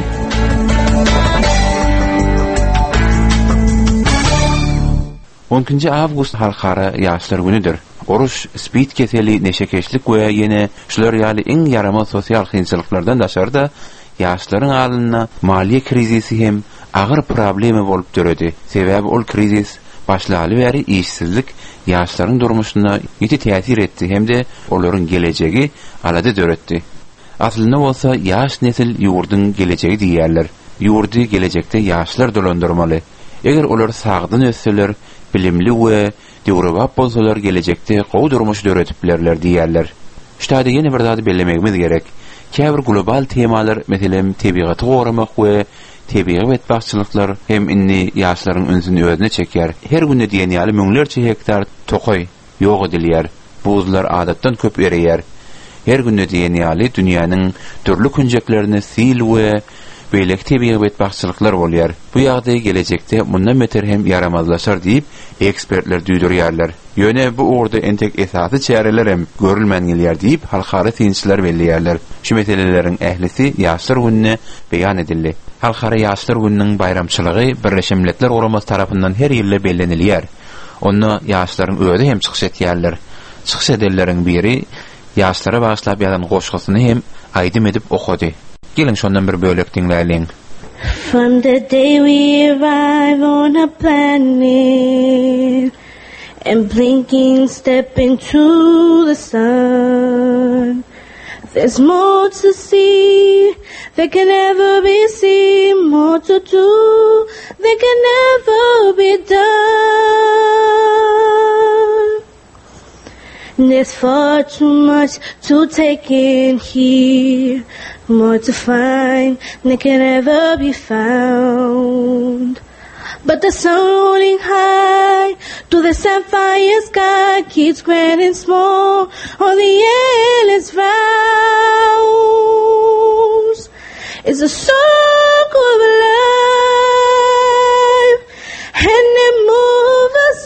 Avgust halkara Yaşlar günüdür. Oruç, speed keseli, neşekeşlik ve yine şular yali en yarama sosyal kıyınçılıklardan daşarda yaşların alınına maliye krizisi hem ağır problemi bolup döredi. Sebebi ol krizis başlalı veri işsizlik yaşların durmuşuna yeti tesir etti hem de onların geleceği aladı döretti. Aslında olsa yaş nesil yurdun geleceği diyerler. Yurdu gelecekte yaşlar dolandırmalı. Eğer olar sağdan össeler, bilimli ve diyorubap bolsalar gelecekte qow durmuş döretiplerler diyerler. Ştada yeni bir zady bellemegimiz gerek. Käbir global temalar, meselem tabiaty goramak we tabiat betbaççylyklar hem inni yaşlaryň ünsüni özüne çeker. Her günde diýen ýaly müňlerçe hektar tokoy ýok edilýär. Buzlar adatdan köp ereýär. Her günde diýen ýaly dünýäniň türlü künjeklerini sil we beýlek tabiat betbaççylyklar bolýar. Bu ýagdaý gelecekde mundan beter hem yaramazlaşar diýip ekspertler düýdürýärler. Ýöne bu orada entek esasy çäreler hem görülmän gelýär diýip halkara tinçler belliýärler. Şu meseleleriň ählisi Yaşlar gününe beýan edildi. Halkara Yaşlar gününiň bayramçylygy Birleşen Milletler Guramasy tarapyndan her ýyly bellenilýär. Onu yaşlaryň öýde hem çykyş etýärler. Çykyş edenleriň biri yaşlara bagyşlap ýazan goşgysyny hem aýdym edip okudy. Gelin şondan bir bölek dinläýin. From the day we arrive on a planet and blinking step into the sun, there's more to see that can never be seen, more to do that can never be done. There's far too much to take in here, more to find than can ever be found. But the sun rolling high to the sapphire sky keeps grand and small on the endless rounds. It's a circle of life and it moves us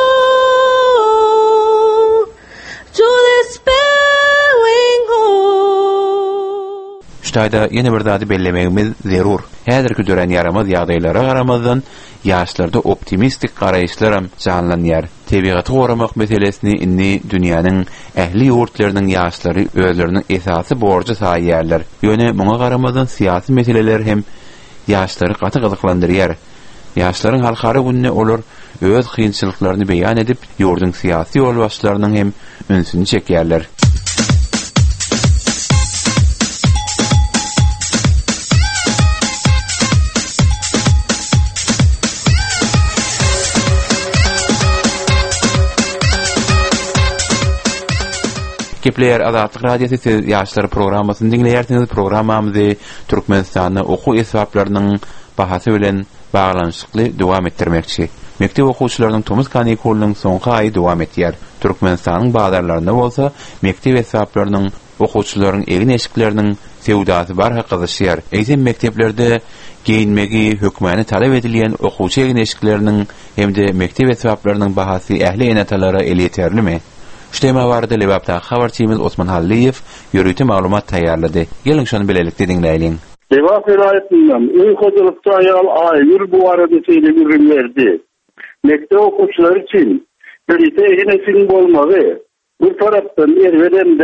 all to the spelling hole. Ştaýda ýene bir zady bellemegimiz zerur. Häzirki dören yaramaz ýagdaýlara garamazdan yaşlarda optimistik garaýşlaram canlanýar. Tabiaty goramak meselesini inni dünýäniň ähli ýurtlarynyň yaşlary özleriniň esasy borjy saýýarlar. Ýöne muňa garamazdan siýasy meseleler hem yaşlary gaty gyzyklandyrýar. Yaşlaryň halkara gününe olar öz kynçylyklaryny beýan edip ýurdun siýasy ýol başlarynyň hem ünsüni çekýärler. Kepler Azatlyk Radiosu Yaşlar programmasyny dinleýärsiniz. Programmamyzy Türkmenistanda oku esbaplarynyň bahasy bilen baglanyşykly dowam etdirmekçi. Mektep okuwçylarynyň tomuz kanikulynyň soňky aýy dowam etýär. Türkmenistanyň bazarlarynda bolsa mektep esbaplarynyň okuwçylaryň egin eşikleriniň sewdasy bar hakyzyşýar. Eýsem mekteplerde giyinmegi hökmäni talep edilýän okuwçy egin eşikleriniň hemde mektep esbaplarynyň bahasy ähli enatalara el yeterlimi? Ştema vardı Lebapda habarçymyz Osman Halliyev ýörüti maglumat taýýarlady. Gelin şonu bilelikde dinleýin. Lebap vilayetinden Uykuculukta ayal ayır bu arada ürün verdi. Mektep okuwçylary için birlikte egin eşigin bolmagy bir tarapdan erweden däl,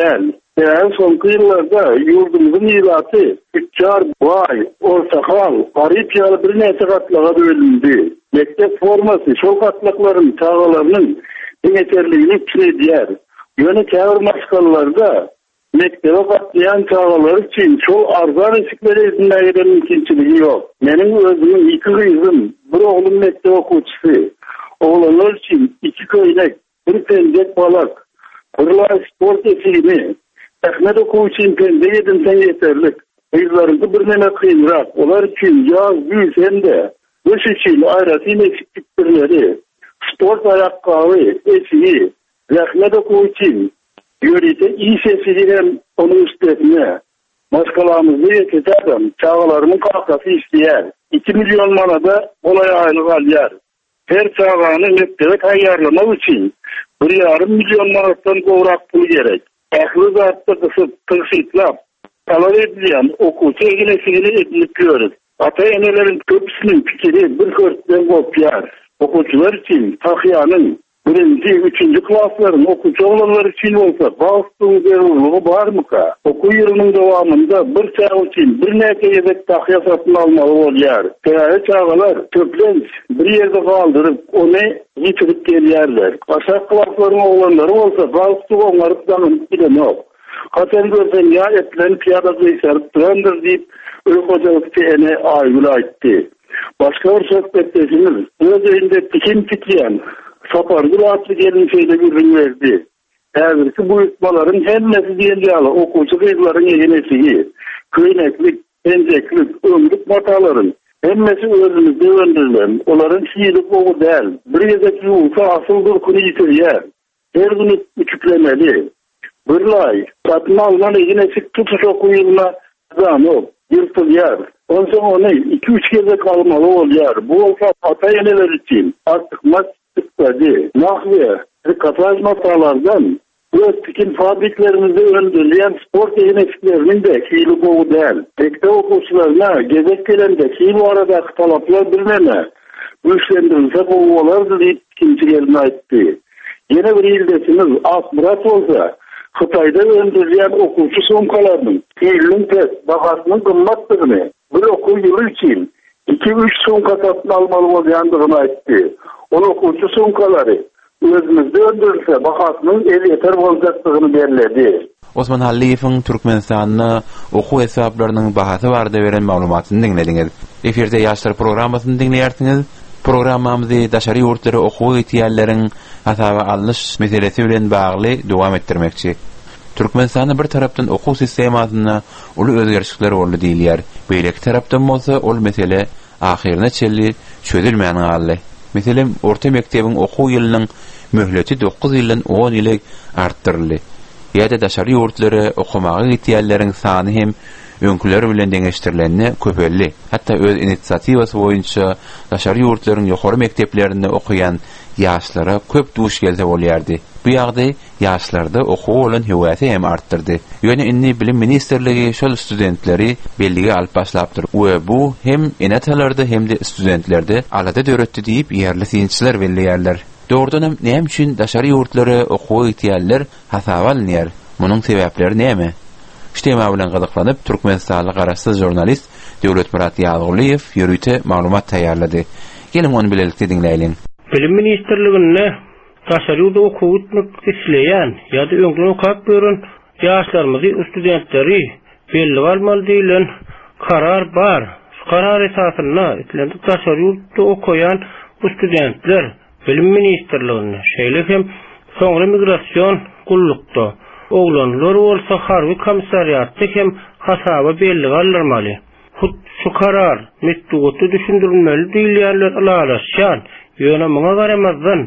Yani son yıllarda yurdumuzun ilatı, tüccar, vay, ortakal, garip yalı bir neyse katlağa bölündü. Mektep forması, şol katlakların, çağalarının yeterliğini tünediyer. Yönü kâr maşkallarda mektebe katlayan çağalar için şol arzan eşikleri izinle giden mümkünçiliği yok. Benim özümün 2 kızım, bir oğlum mektep okuçusu. Oğlanlar için 2 köynek, bir pencek balak, bir spor eşiğini, Ahmet okuw için pende edinsen yeterlik. Kızlarımızı bir neme kıyınrak. Olar için yaz büyüsen de dış için ayrasın eksiklikleri, sport ayakkabı, eşiği, Ahmet okuw için yörite iyi sesini hem onun üstesine maskalarımızı yetetem, çağalarımın kalkası isteyer. 2 milyon manada olay aylık alyar. Her çağağını mektebe tayyarlamak için 1,5 milyon manattan kovrak pulu gerek. Aklı zatta kısıtlap, talep edilen okuçu egilesigini edilip görür. Ata-enelerin köpüsünün fikri bir hırtlen kopyar. Okuçular için Tahiyanın 1. 3. klasların okuçu olanlar için olsa bağıstığın zarurluğu var mı ka? Oku yılının devamında bir çağ için bir neke yedek Tahiya satın almalı olyar. Kaya çağalar köplenç bir yerde kaldırıp onu yitirip geliyerler. Aşağı klasların oğlanları olsa bağıstığın onlardan bilen yok. Katen görsen ya etlen piyadası işarıp durandır deyip Ölkocalık teyene aygıla etti. Başka bir sohbetleşimiz öz önünde dikim titleyen Sapargül atlı gelin şeyde ürün verdi. Eğerki bu yutmaların hemmesi diyendiyalı okuçu kızların yegenesiyi, köyneklik, penceklik, ömrük mataların hemmesi özümüzde öndürülen, onların şiirlik oğu değil, bir yedeki yulsa asıl durkunu yitiriyer. Her günü küçüklemeli. Birlay, satın alınan yegenesik tutuş okuyulma zanı yırtılıyar. Ondan sonra onu 2-3 kez kalmalı oluyor. Bu olsa ata-eneler için artık maç çıkmadı. Nahve, kataj matalardan Öztekin fabriklerimizde öndürülen spor yegeneklerinin de fiili boğu değil. Tekte okuçlarına gezek gelende ki bu aradaki talaplar bilmeme güçlendirilse boğu olardı deyip kimcilerine aitti. Yine bir ildesiniz Asmurat olsa Xitayda öndürülen okuçu sonkalarının fiilinin pes bakasının kımmattığını bir okul yılı için 2-3 sonka satın almalı olacağını aitti. O okuçu sonkaları özümüzde öndürülse bakasının el yeter olacaktığını belirledi. Osman Halliyev'in Türkmenistan'na oku hesaplarının bahası vardı veren malumatını dinlediniz. Efirde Yaşlar programmasını dinleyersiniz. Programmamızı daşary ýurtlary okuw ýetýärlerin hatawa alınış meselesi bilen bagly dowam etdirmekçi. Türkmenistanda bir tarapdan okuw sistemasyna uly özgerişler boldy diýilýär. Beýleki tarapdan bolsa ol mesele ahirine çelli çözülmeýän galy. Meselem orta mektebiň okuw ýylynyň möhleti 9 ýyldan 10 ýyla artdyryldy. Ýa-da daşary ýurtlary okumagy ýetýärlerin sany hem öňküler bilen deňeşdirilende köpelli. Hatta öz inisiatiwasy boýunça daşary ýurtlaryň ýokary mekteplerinde okuyan ýaşlara köp duş gelse bolýardy. Bu ýagdaý ýaşlarda okuw bolan hewaty hem artdyrdy. Ýöne inni bilim ministrligi şol studentleri bellige alyp başlapdyr. We bu hem enatalarda hem de studentlerde alada döretdi diýip ýerli synçylar belliýärler. Doğrudan hem näme üçin daşary ýurtlary okuw ýetýärler hasaby alynýar? Munyň sebäpleri näme? Şeýma bilen gyzyklanyp Türkmenistanlyk garaşsyz jurnalist Döwletmurat Ýaglyýew ýörüte maglumat taýýarlady. Gelin onu bilelikde dinleýin. Bilim ministrliginde daşary okuwny isleýän ýa-da öňden okap beren ýaşlarymyzy, studentleri belli bolmaly diýilen karar bar. Şu karar esasyna etlendik daşary okuyan bu studentler bilim ministrliginde şeýle hem soňra migrasiýon gullukda oglanlar bolsa harby komissariýatda hem hasaba belli alyrmaly. Şu karar metdugaty düşündirilmeli diýilýärler alalaşýan. Ýöne muňa garamazdan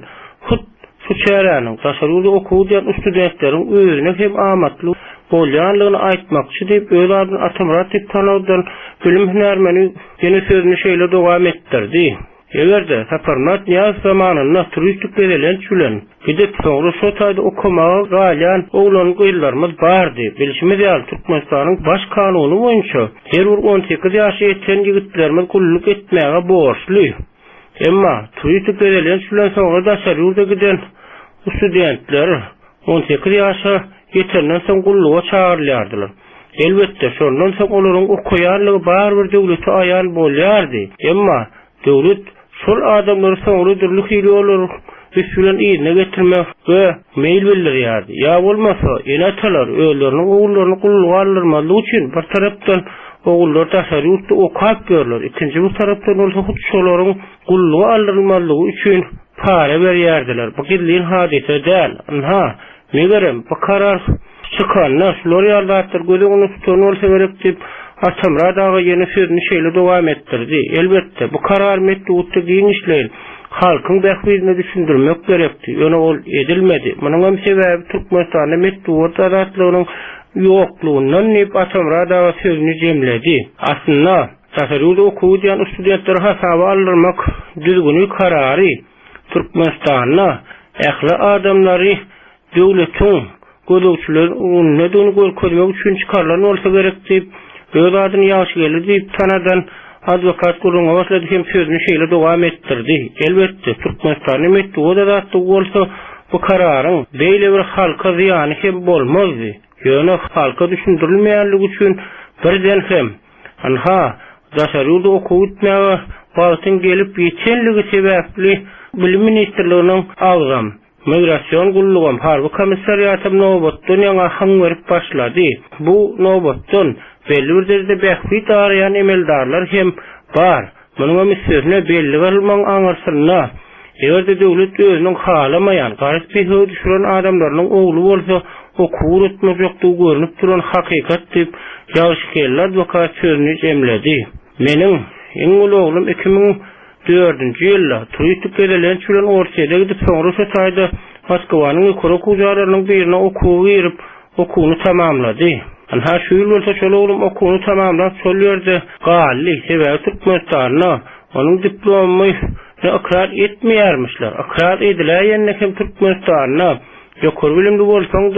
şu çäräniň daşary okuwdan studentleriň özüne hem amatly bolýanlygyny aýtmakçy diýip öz adyny Atamrat diýip tanawdan bilim hünärmeni ýene sözüni şeýle dowam etdirdi. Egerde Saparnat ýaz zamanynda turistik berilen çülen gidip soňra şu taýda okumaga galýan oglan gyýlarymyz bardy. Bilişimiz ýaly Türkmenistanyň baş kanuny boýunça her bir 18 ýaşa ýeten ýigitlerimiz gulluk etmäge borçly. Emma turistik berilen çülen soňra daşary ýurda giden studentler 18 ýaşa Ýetenden soň gulluga çağırýardylar. Elbetde şondan soň olaryň okuýanlygy bar bir döwleti aýan bolýardy. Emma döwlet şol adamlary soňrydyrlyk hili olur. Üstülen iyine getirmek ve mail bildirýärdi. Ya bolmasa enatalar öýleriniň oğullaryny gulluga aldyrmaly üçin bir tarapdan oğullar taşarypdy, okap görler. Ikinji bir tarapdan bolsa şolaryň gulluga aldyrmalygy üçin para berýärdiler. Bu gilliň hadise däl. Ha, megerem bu karar çıkanlar şolary ýardatdyr, gözüňi tutan bolsa gerek diýip Atamra dagy ýene sözüni şeýle dowam etdirdi. Elbetde bu karar metdudi giň işleýin. Halkyň bähwidini düşündirmek gerekdi. Ýöne ol edilmedi. Munyň sebäbi Türkmenistanda metdudi adatlygynyň ýoklugyndan nip Atamra dagy sözüni jemledi. Aslynda taşaryda okuýan studentler hasaba aldyrmak düzgün karary. Türkmenistanda ähli adamlary döwletiň gözükçüler ne döni görkezmek üçin çıkarlan bolsa gerek diýip öz adyny ýaşy gelir diýip tanadan advokat gurulma başlady hem sözüni şeýle dowam etdirdi. Elbetde Türkmenistanyň metdudi adatly bolsa bu kararyň beýle bir halka ziýany hem bolmazdy. Ýöne halka düşündirilmeýänligi üçin birden hem anha daşaryda okuýtmagy wagtyň gelip ýetenligi sebäpli Bilim Ministrliginiň agzam Migrasiýon gullugam harby komissariýatym nobatdan ýa haň berip başlady. Bu nobatdan belli bir derejede bähwit arayan emeldarlar hem bar. Munyň sözüne belli bolmaň aňyrsyna ýerde döwlet özüniň halamaýan, garyp beýle düşüren adamlaryň ogly bolsa okuw etmejekdi görünip duran hakykat diýip ýaşykeller advokat sözüni jemledi. Meniň iň uly oglum 2004-nji ýylda turistik edilen çülen ortaýda gidip soňra şaýda Moskowanyň ýokary okuwjalarynyň birine okuw berip okuwny tamamlady. Anha şu ýyl bolsa şol oglum okuwny tamamlap şol ýerde gally sebäbi Türkmenistanyna onuň diplomy ikrar etmeýärmişler. Ikrar edilen hem Türkmenistanyna ýokary bilimli bolsaňda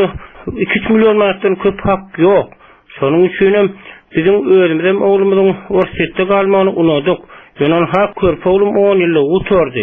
2 milyon manatdan köp hak ýok. Şonuň üçin hem bizim özümizem oglumyzyň orsetde galmagyny unadyk. Ýöne hak körpe oglum 10 ýyl oturdy.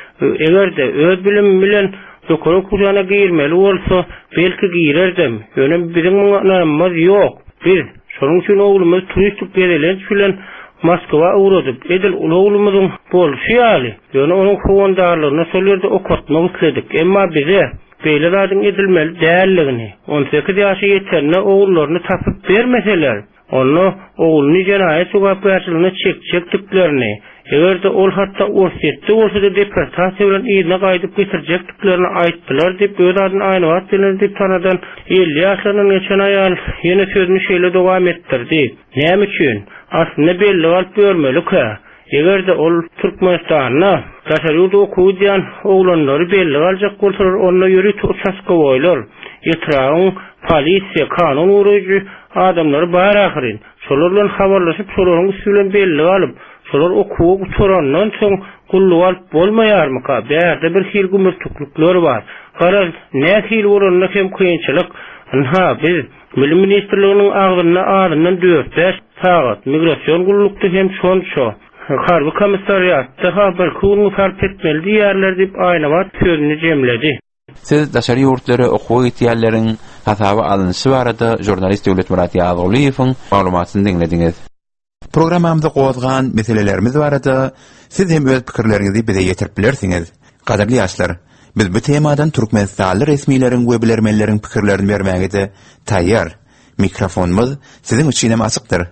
Egerde öz bilim bilen ýokary okuwjana girmeli bolsa, belki girerdim. Ýöne bizim namaz ýok. Biz şonuň üçin oglumyz turistik edilen bilen Moskwa uğradyp, edil oglumyzyň bolşy ýaly. Ýöne onuň howandarlygyny şol ýerde okutmak isledik. Emma bize beýle zadyň edilmeli dälligini, 18 ýaşa ýetende oglaryny tapyp bermeseler, onu oğluny jinaýat sugapçylygyna çekjekdiklerini, egerde ol hatda orsetdi bolsa-da deportasiýa bilen ýerine gaýdyp getirjekdiklerini aýtdylar diýip öz adyny aýnawat bilen diýip tanadan 50 ýaşlaryň geçen aýal ýene sözüni şeýle dowam etdirdi. Näme üçin? Aslynda belli bolup görmelik-ha. Egerde ol Türkmenistanyna taşaryda okuýan oglanlary belli aljak bolsalar, onda ýöri tutsaska boýlar. Ýetragyň polisiýa, kanun uruýjy adamlary bar ahyrin. Şolar bilen habarlaşyp, şolaryň üstüne belli alyp, şolar okuw turandan soň gulluga alyp bolmaýarmyka? Bäde bir hil gümürtüklükler bar. Garaz nähil bolanna hem kynçylyk. Ha, biz Bilim Ministrliginiň agzyndan 4-5 sagat migrasiýon gullukdy hem şonço. Harby komissariýatda habar kuny fark etmeli diýerler diýip aýnawat sözüni jemledi. Siz daşary ýurtlary okuw etýärleriň hasaba alynşy barada jurnalist Döwlet Murat Ýazylyýewiň maglumatyny dinlediňiz. Programmamyzda gowazgan meselelerimiz barada siz hem öz pikirleriňizi bize ýetirip bilersiňiz. Gaderli ýaşlar, biz bu temadan Türkmenistanly resmiýleriň we bilermenleriň pikirlerini bermäge taýýar. Mikrofonumuz siziň üçin hem açykdyr.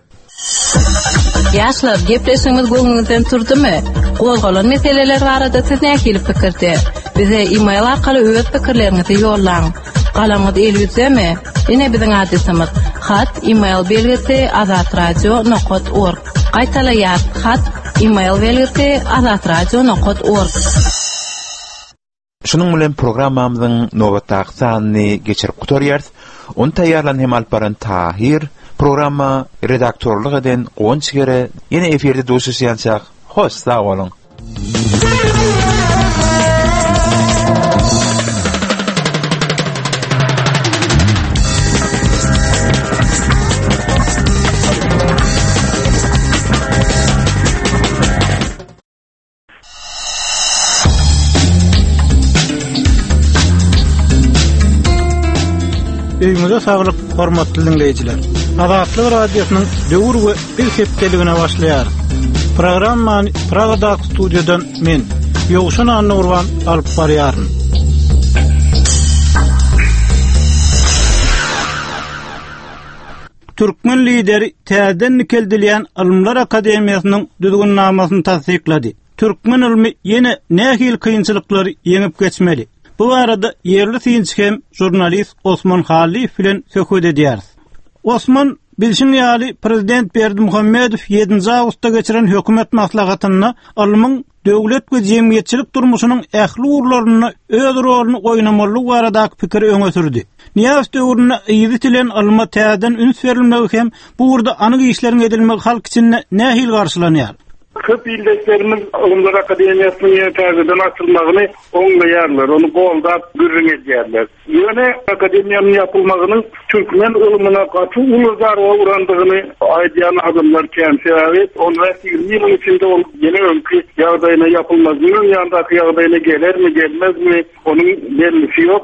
Yaşlar, gepleşimiz gönlüňizden turdymy? Gowazgalan meseleler barada siz nähili pikirde? Bize e-mail arkaly öz pikirleriňizi ýollaň. Galamyz elýüzemi? Ine biziň adresimiz hat e-mail belgisi azatradio.org. Gaýtalaýar hat e-mail belgisi azatradio.org. Şunun bilen programmamyzyň nowatdaky sanyny geçirip gutarýarys. Onu taýýarlan hem alparan Tahir programma redaktorluk eden Gonçgere ýene eferde duşuşýançak. Hoş, sag bolun. öýüňize saglyk, hormatly dinleýijiler. Azatlyk radiosynyň döwür we bir hepdeligine başlaýar. Programmany Pragadaky studiýadan men, Ýogşan Annurwan alyp barýaryn. Türkmen lideri täzeden nikeldilen Ilmlar Akademiýasynyň düzgünnamasyn tasdiklady. Türkmen ilmi ýene nähil kynçylyklary ýeňip geçmeli. Bu arada yerli synçy hem jurnalist Osman Haliýew bilen söhbet edýär. Osman bilşin ýaly Prezident Berdimuhammedow 7-nji awgustda geçiren hökümet maslahatyna ilmiň döwlet we jemgyýetçilik durmuşynyň ähli urlaryna öz roluny oýnamaly baradaky pikiri öňe sürdi. Niýas döwrüne ýygytilen ilma täzeden üns berilmegi hem bu urda anyk işleriň edilmegi halk üçin nähil garşylanýar. Köp ildeklerimiz Ilmlar Akademiýasynyň täzeden açylmagyny oňlaýarlar, onu goldap gürrüň edýärler. Ýöne akademiýanyň ýapylmagynyň türkmen ilmine gaty uly zarwa urandygyny aýdýan adamlar kämseýär. 20 ýyl içinde ol ýene öňkü ýagdaýyna ýapylmagynyň ýandaky ýagdaýyna gelermi, gelmezmi, onuň belgisi ýok.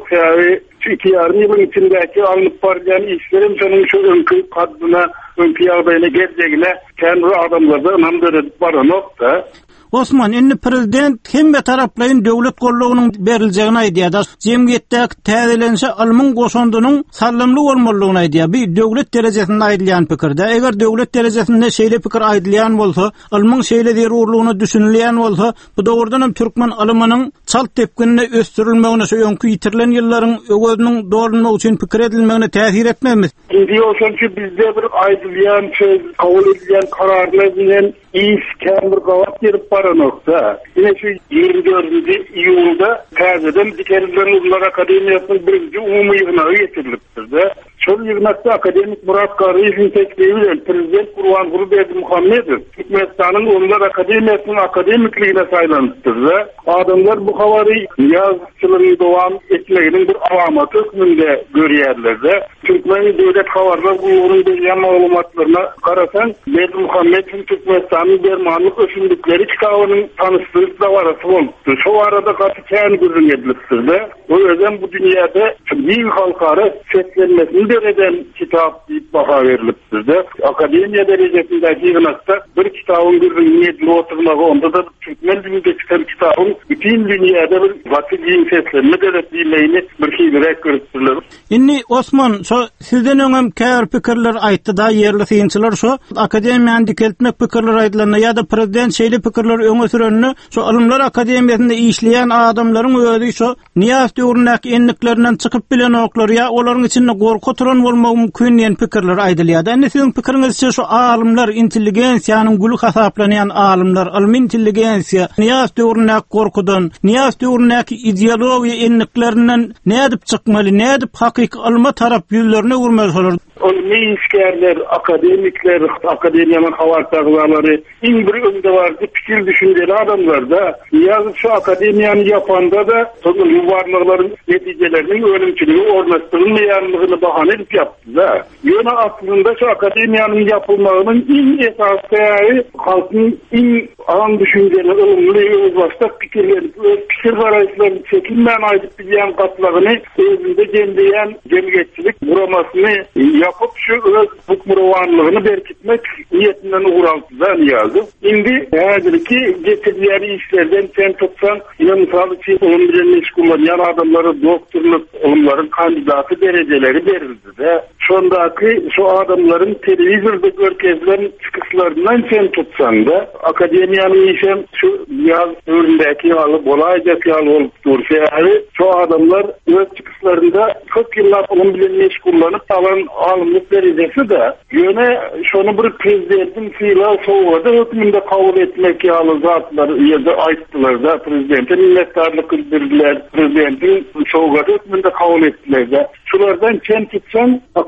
2,5 ýyl içindäki alınıp barýan işlerim şonuň şu öňkü kadyna, öňkü ýagdaýyna geljegine kendi adamlarda nam berip baranokda. Osman, indi prezident hemme taraplayın döwlet gollawynyň beriljeğini aýdýar. Jemgyýetdäki täzelenşe ilmiň goşandynyň sallamly bolmalygyny aýdýar. Bir döwlet derejesinde aýdylýan pikirde. Eger döwlet derejesinde şeýle pikir aýdylýan bolsa, ilmiň şeýle zerurlygyny düşünilýän bolsa, bu dogrudan hem türkmen ilminiň çalt tepkinine östürilmegine, şu öňkü ýitirilen ýyllaryň özüniň dolunmagy üçin pikir edilmegine täsir etmezmi? Indi oşançy bizde bir aýdylýan söz, kabul edilýän kararlar bilen iş kämir gawat berip baranokda. Yine şu 24 iyulda täzeden dikerilen Ilmlar Akademiýasynyň birinji umumy ýygynagy ýetirilipdir. Şol ýygnakda akademik Murat Garýewiň teklifi bilen Prezident Gurbanguly Berdimuhammedow Türkmenistanyň Ilmlar Akademiýasynyň akademikligine saýlandypdyr. Adamlar bu habary ýazgyçylygyny dowam etmeginiň bir alamat hökmünde görýärler. Türkmen döwlet habarlar gurulmagynyň berýän maglumatlaryna garasaň, Berdimuhammedow Türkmenistanyň bermanlyk ösümlikleri kitabynyň tanışdyryş dawarasy bolupdy. Şo arada gaty kän gürrüň edilipdir. Bu özem bu dünýäde bir halkara setlenmesini dereden kitap diýip baha berilipdir. Akademiýa derejesindäki ýygnakda bir kitabyň gürrüňe oturmagy onda da türkmen dilinde çıkan kitabyň bütün dünýäde bir gaty giň setlenme deretdiýlerini bir şeýlerek görüpdirler. Indi Osman, şo sizden öňem käýür pikirler aýtdy da yerli synçylar şo akademiýany dikeltmek pikirler aýdylanlar ýa-da prezident şeýle pikirler öňe sürenini şo Ilmlar Akademiýasynda işleýän adamlaryň özi şo Niýas döwründäki enliklerinden çykyp bilen oklary ýa olaryň içinde gorku oturan bolmagy mümkin diýen pikirler aýdylýar. Indi siziň pikiриňizçe şo alimler, intelligensiýanyň gulu hasaplanýan alimler, ilmi intelligensiýa Niýas döwründäki gorkudan, Niýas döwründäki ideologiýa enliklerinden nädip çykmaly, nädip hakyky ilme tarap ýüzlerine urmaly bolar? Ilmi işgärler, akademikler, akademiýanyň habardarlary iň bir öňde bardy pikir düşünjeli adamlarda. Ýa-da şu akademiýany ýapanda da toňly warlyklaryň netijeleriniň ölümçüligi ornaşdyrylmaýanlygyny bahane edip ýapdylar. Ýöne aslynda şu akademiýanyň ýapylmagynyň iň esas täri halkyň iň aň düşünjeli, ilmli, özbaşda pikirleri, pikir garaýşlaryny çekinmän aýdyp bilýän gatlagyny özünde gendeýän jemgyýetçilik buramasyny yapıp şu öz hukmurwanlygyny berkitmek niyetinden uğraltıdan yazdı. Indi häzirki getirdiği işlerden sen tutsan, yine misal için onun bilen meşgullanýan adamlara doktorluk ilmlaryň kandidatı dereceleri verildi de. Şondaki şu adamların televizorda görkezlen çıkışlarından sen tutsan da akademiýanyň işem şu yaz döwründäki ýaly bolaýjak ýaly bolup dursa, şu adamlar öz çıkışlarında 40 ýyllar onun bilen meşgullanyp alan alımlyk derecesi de ýöne şonu bir prezidentin fiýla sowgada hökmünde kabul etmek ýaly zatlar ýa-da aýtdylar da prezidentin minnetdarlyk bildirdiler, prezidentin sowgada hökmünde kabul etdiler de. Şulardan ken tutsan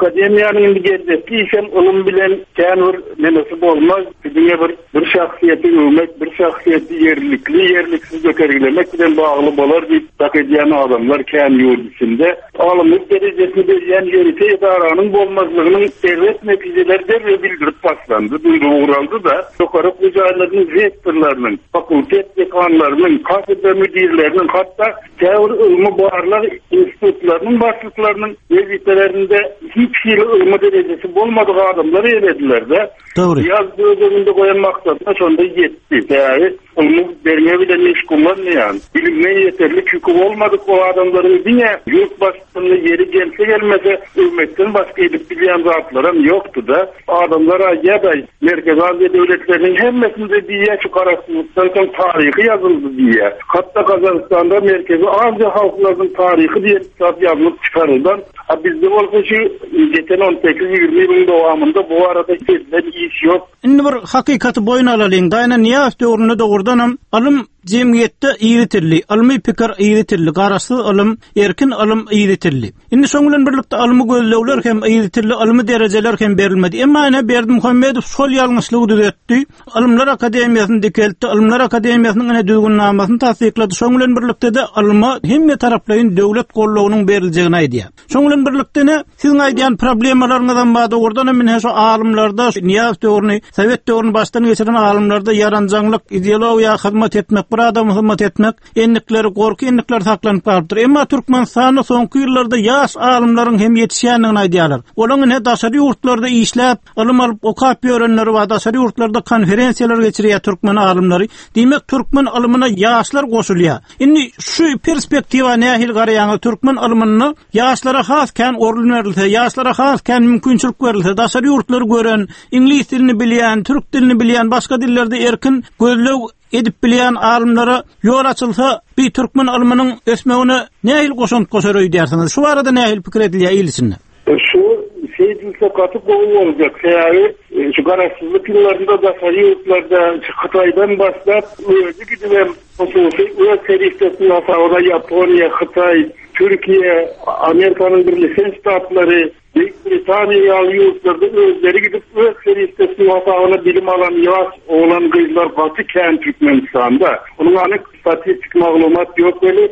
akademiyanın indi geldi. İşem ulum bilen kenur nenesi olmaz. Dünya bir şahsiyeti övmek, bir şahsiyeti yerliksiz ökergilemek bilen bağlı bolar deyip takediyen adamlar kendi yurdisinde. Alımlık derecesini veriyen yönete idaranın olmazlığının devlet neticeleri derle bildirip başlandı. Doğraldı da yukarı kucayların rektörlerinin, fakültet dekanlarının, kafede müdirlerinin, hatta tevr ilmi bağırlar institutlarının başlıklarının vezifelerinde hiç ilmi derecesi olmadığı adamları elediler de. Doğru. Yazdığı dönemde koyan maksatına sonunda yetti. Yani ilmi vermeye bile meşgullanmayan, bilimle yeterli hüküm olmadık o adamların diye yurt başkanlığı yeri gelse gelmese ülmetten başka edip bilen rahatlarım yoktu da adamlara ya da Merkez Azya devletlerinin hemmesinde diye şu karasızlıktan tarihi yazıldı diye. Hatta Kazanistan'da Merkez Azya halklarının tarihi diye kitap yazılıp çıkarıldan. Bizde olsa şu geçen 18-20 yılın devamında bu arada gezden iş yok. Indi bir hakikati boyun alalım. Dayna niye öfteğurunu doğurdanım? Alım cemiyette iğritirli, alımı pikir iğritirli, qaraslı alım, erkin alım iğritirli. Indi soňulan birlikde alımı gözlewler hem iğritirli, alımı dereceler hem berilmedi. Emma ene Berdimuhammedow sol ýalňyşlygy düzetdi. Alımlar Akademiýasyny dikeltdi, Alımlar Akademiýasynyň ene düzgünnamasyn tasdiklady. Soňulan birlikde de alyma hemme taraplaryň döwlet gollawunyň beriljegini aýdýar. Soňulan birlikde ne siziň aýdýan problemleriňizden bada ordan men heşo alymlarda Niyaz döwrüni, Sowet döwrüni başdan geçiren alymlarda yaranjanlyk, ideologiýa hyzmat etmek, bir adam hyzmat etmek, enlikleri gorky, enlikler saklanyp galypdyr. Emma Türkmenistanyň soňky ýyllarda ýaş alymlaryň hem ýetişýändigini aýdýarlar. Olaň ne daşary ýurtlarda işläp, alym alyp okap ýörenleri we daşary ýurtlarda konferensiýalar geçirýär türkmen alymlary. Diýmek türkmen alymyna ýaşlar goşulýar. Indi şu perspektiwa nähil garaýan türkmen alymyny ýaşlara hasken orlun berilse, ýaşlara hasken mümkinçilik berilse, daşary ýurtlary gören, ingliz dilini bilýän, türk dilini bilýän, başga dillerde erkin gözlew edip bilýän alymlara ýol açylsa, bir türkmen alymynyň ösmegine nähil goşunt goşary diýersiňiz. Şu arada nähil pikir edilýär ýylsyny? Şu seyircilikle katı kovu olacak. Yani şu kararsızlık yıllarında da sarıyurtlarda Kıtay'dan başlayıp öyle gidilen öyle seriftesin hafağına Japonya, Kıtay, Türkiye, Amerika'nın Birleşik Ştatları, Büyük Britanya'ya yurtlarda özleri gidip öyle seriftesin hafağına bilim alan yaş olan kızlar batıken Türkmenistan'da. Onun anı statistik maglumat yok böyle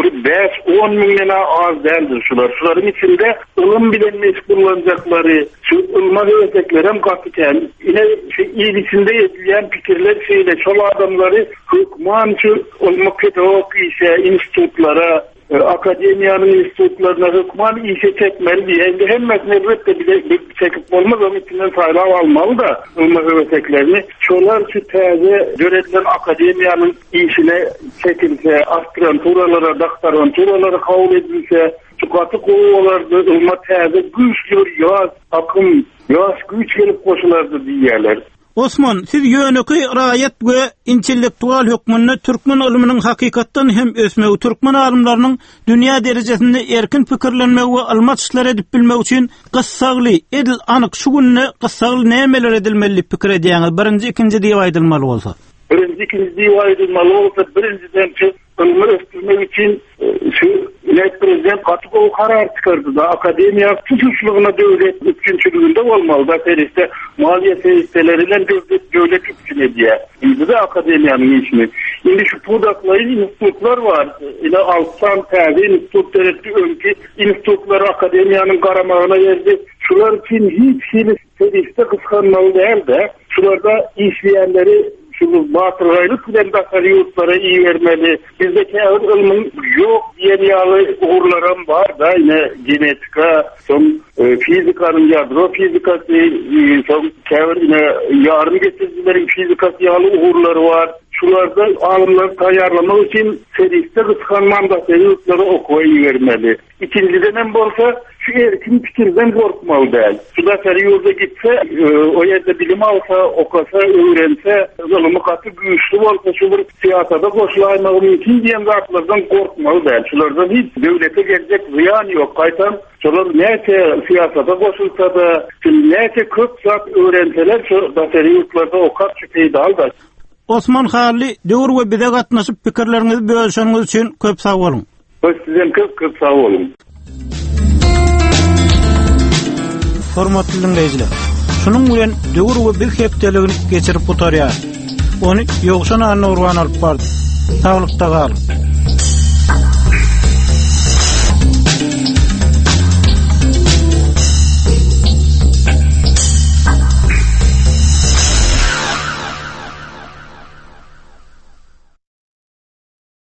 5-10 milyona az değildir şular. Şuların içinde ılım bilen meşgullanacakları, şu ılma hüveteklerim katıken yine il içinde edilen fikirler şeyle çol adamları hükman şu ılma pedagog işe, institutlara, akademiyanın institutlarına hükman işe çekmeli diye. Hemmesine elbette bile çekip olmaz, onun içinden fayda almalı da ılma hüveteklerini. Çolar şu taze göretilen akademiyanın işine çekilse, aspiranturalara, doktoranturalara kabul edilse, şu katı kovularda ılma taze güçlü yaz, akım, yaz güç gelip koşulardı diyeler. Osman, siz ýöneki raýat we intellektual hukmyny türkmen alymynyň hakykatdan hem ösmegi, türkmen alymlarynyň dünýä derejesinde erkin pikirlenmek we almaçyşlar edip bilmek üçin gyssagly, edil anyk şu günne gyssagly nämeler edilmeli pikir edýäňiz? Birinji, ikinji diýip aýdylmaly bolsa. Birinji, ikinji diýip aýdylmaly bolsa, birinciden ılımı östürmek için şu prezident Katıkov karar çıkardı da akademiya tutuşluğuna devlet üçüncülüğünde olmalı da seriste maliye seriseleriyle devlet üçüne diye. Şimdi de akademiyanın ismi. Şimdi şu Pudaklay'ın institutlar var. Yine alttan tabi institut devletli önkü institutları akademiyanın karamağına verdi. Şular için hiç seriste kıskanmalı değil de şularda işleyenleri şu batıraylık bilen daşary ýurtlara iyi vermeli. Bizdeki ilmin yok diyen ýaly uğurlarım var da yine genetika, fizikanın yadro fizikası, yine yarım getirdilerin fizikası ýaly uğurları var. Şularda alımlar taýýarlamak için seriste kıskanman daşary ýurtlara okuwy vermeli. İkinciden hem bolsa şu erkin fikirden korkmalı değil. Şu daşary ýurda gitse, o yerde bilim alsa, okasa, öğrense, ılımı katı güçlü olsa, şu bir siyasada koşulaymağı mümkün diyen zatlardan korkmalı değil. Şulardan hiç devlete gelecek ziyan yok. Kaytan, şular neyse siyasada koşulsa da, neyse köp zat öğrenseler, şu daşary ýurtlarda okat şüpheyi dal da. Osman Harly, döwür we bize gatnaşyp pikirlerinizi bölüşýäňiz üçin köp sag bolun. Sizden köp sag bolun. hormatly dinleýijiler. Şunun bilen döwür bir hepdeligini geçirip oturýar. Onu ýogşan anna urwan alyp bardy. Sağlykda galyp.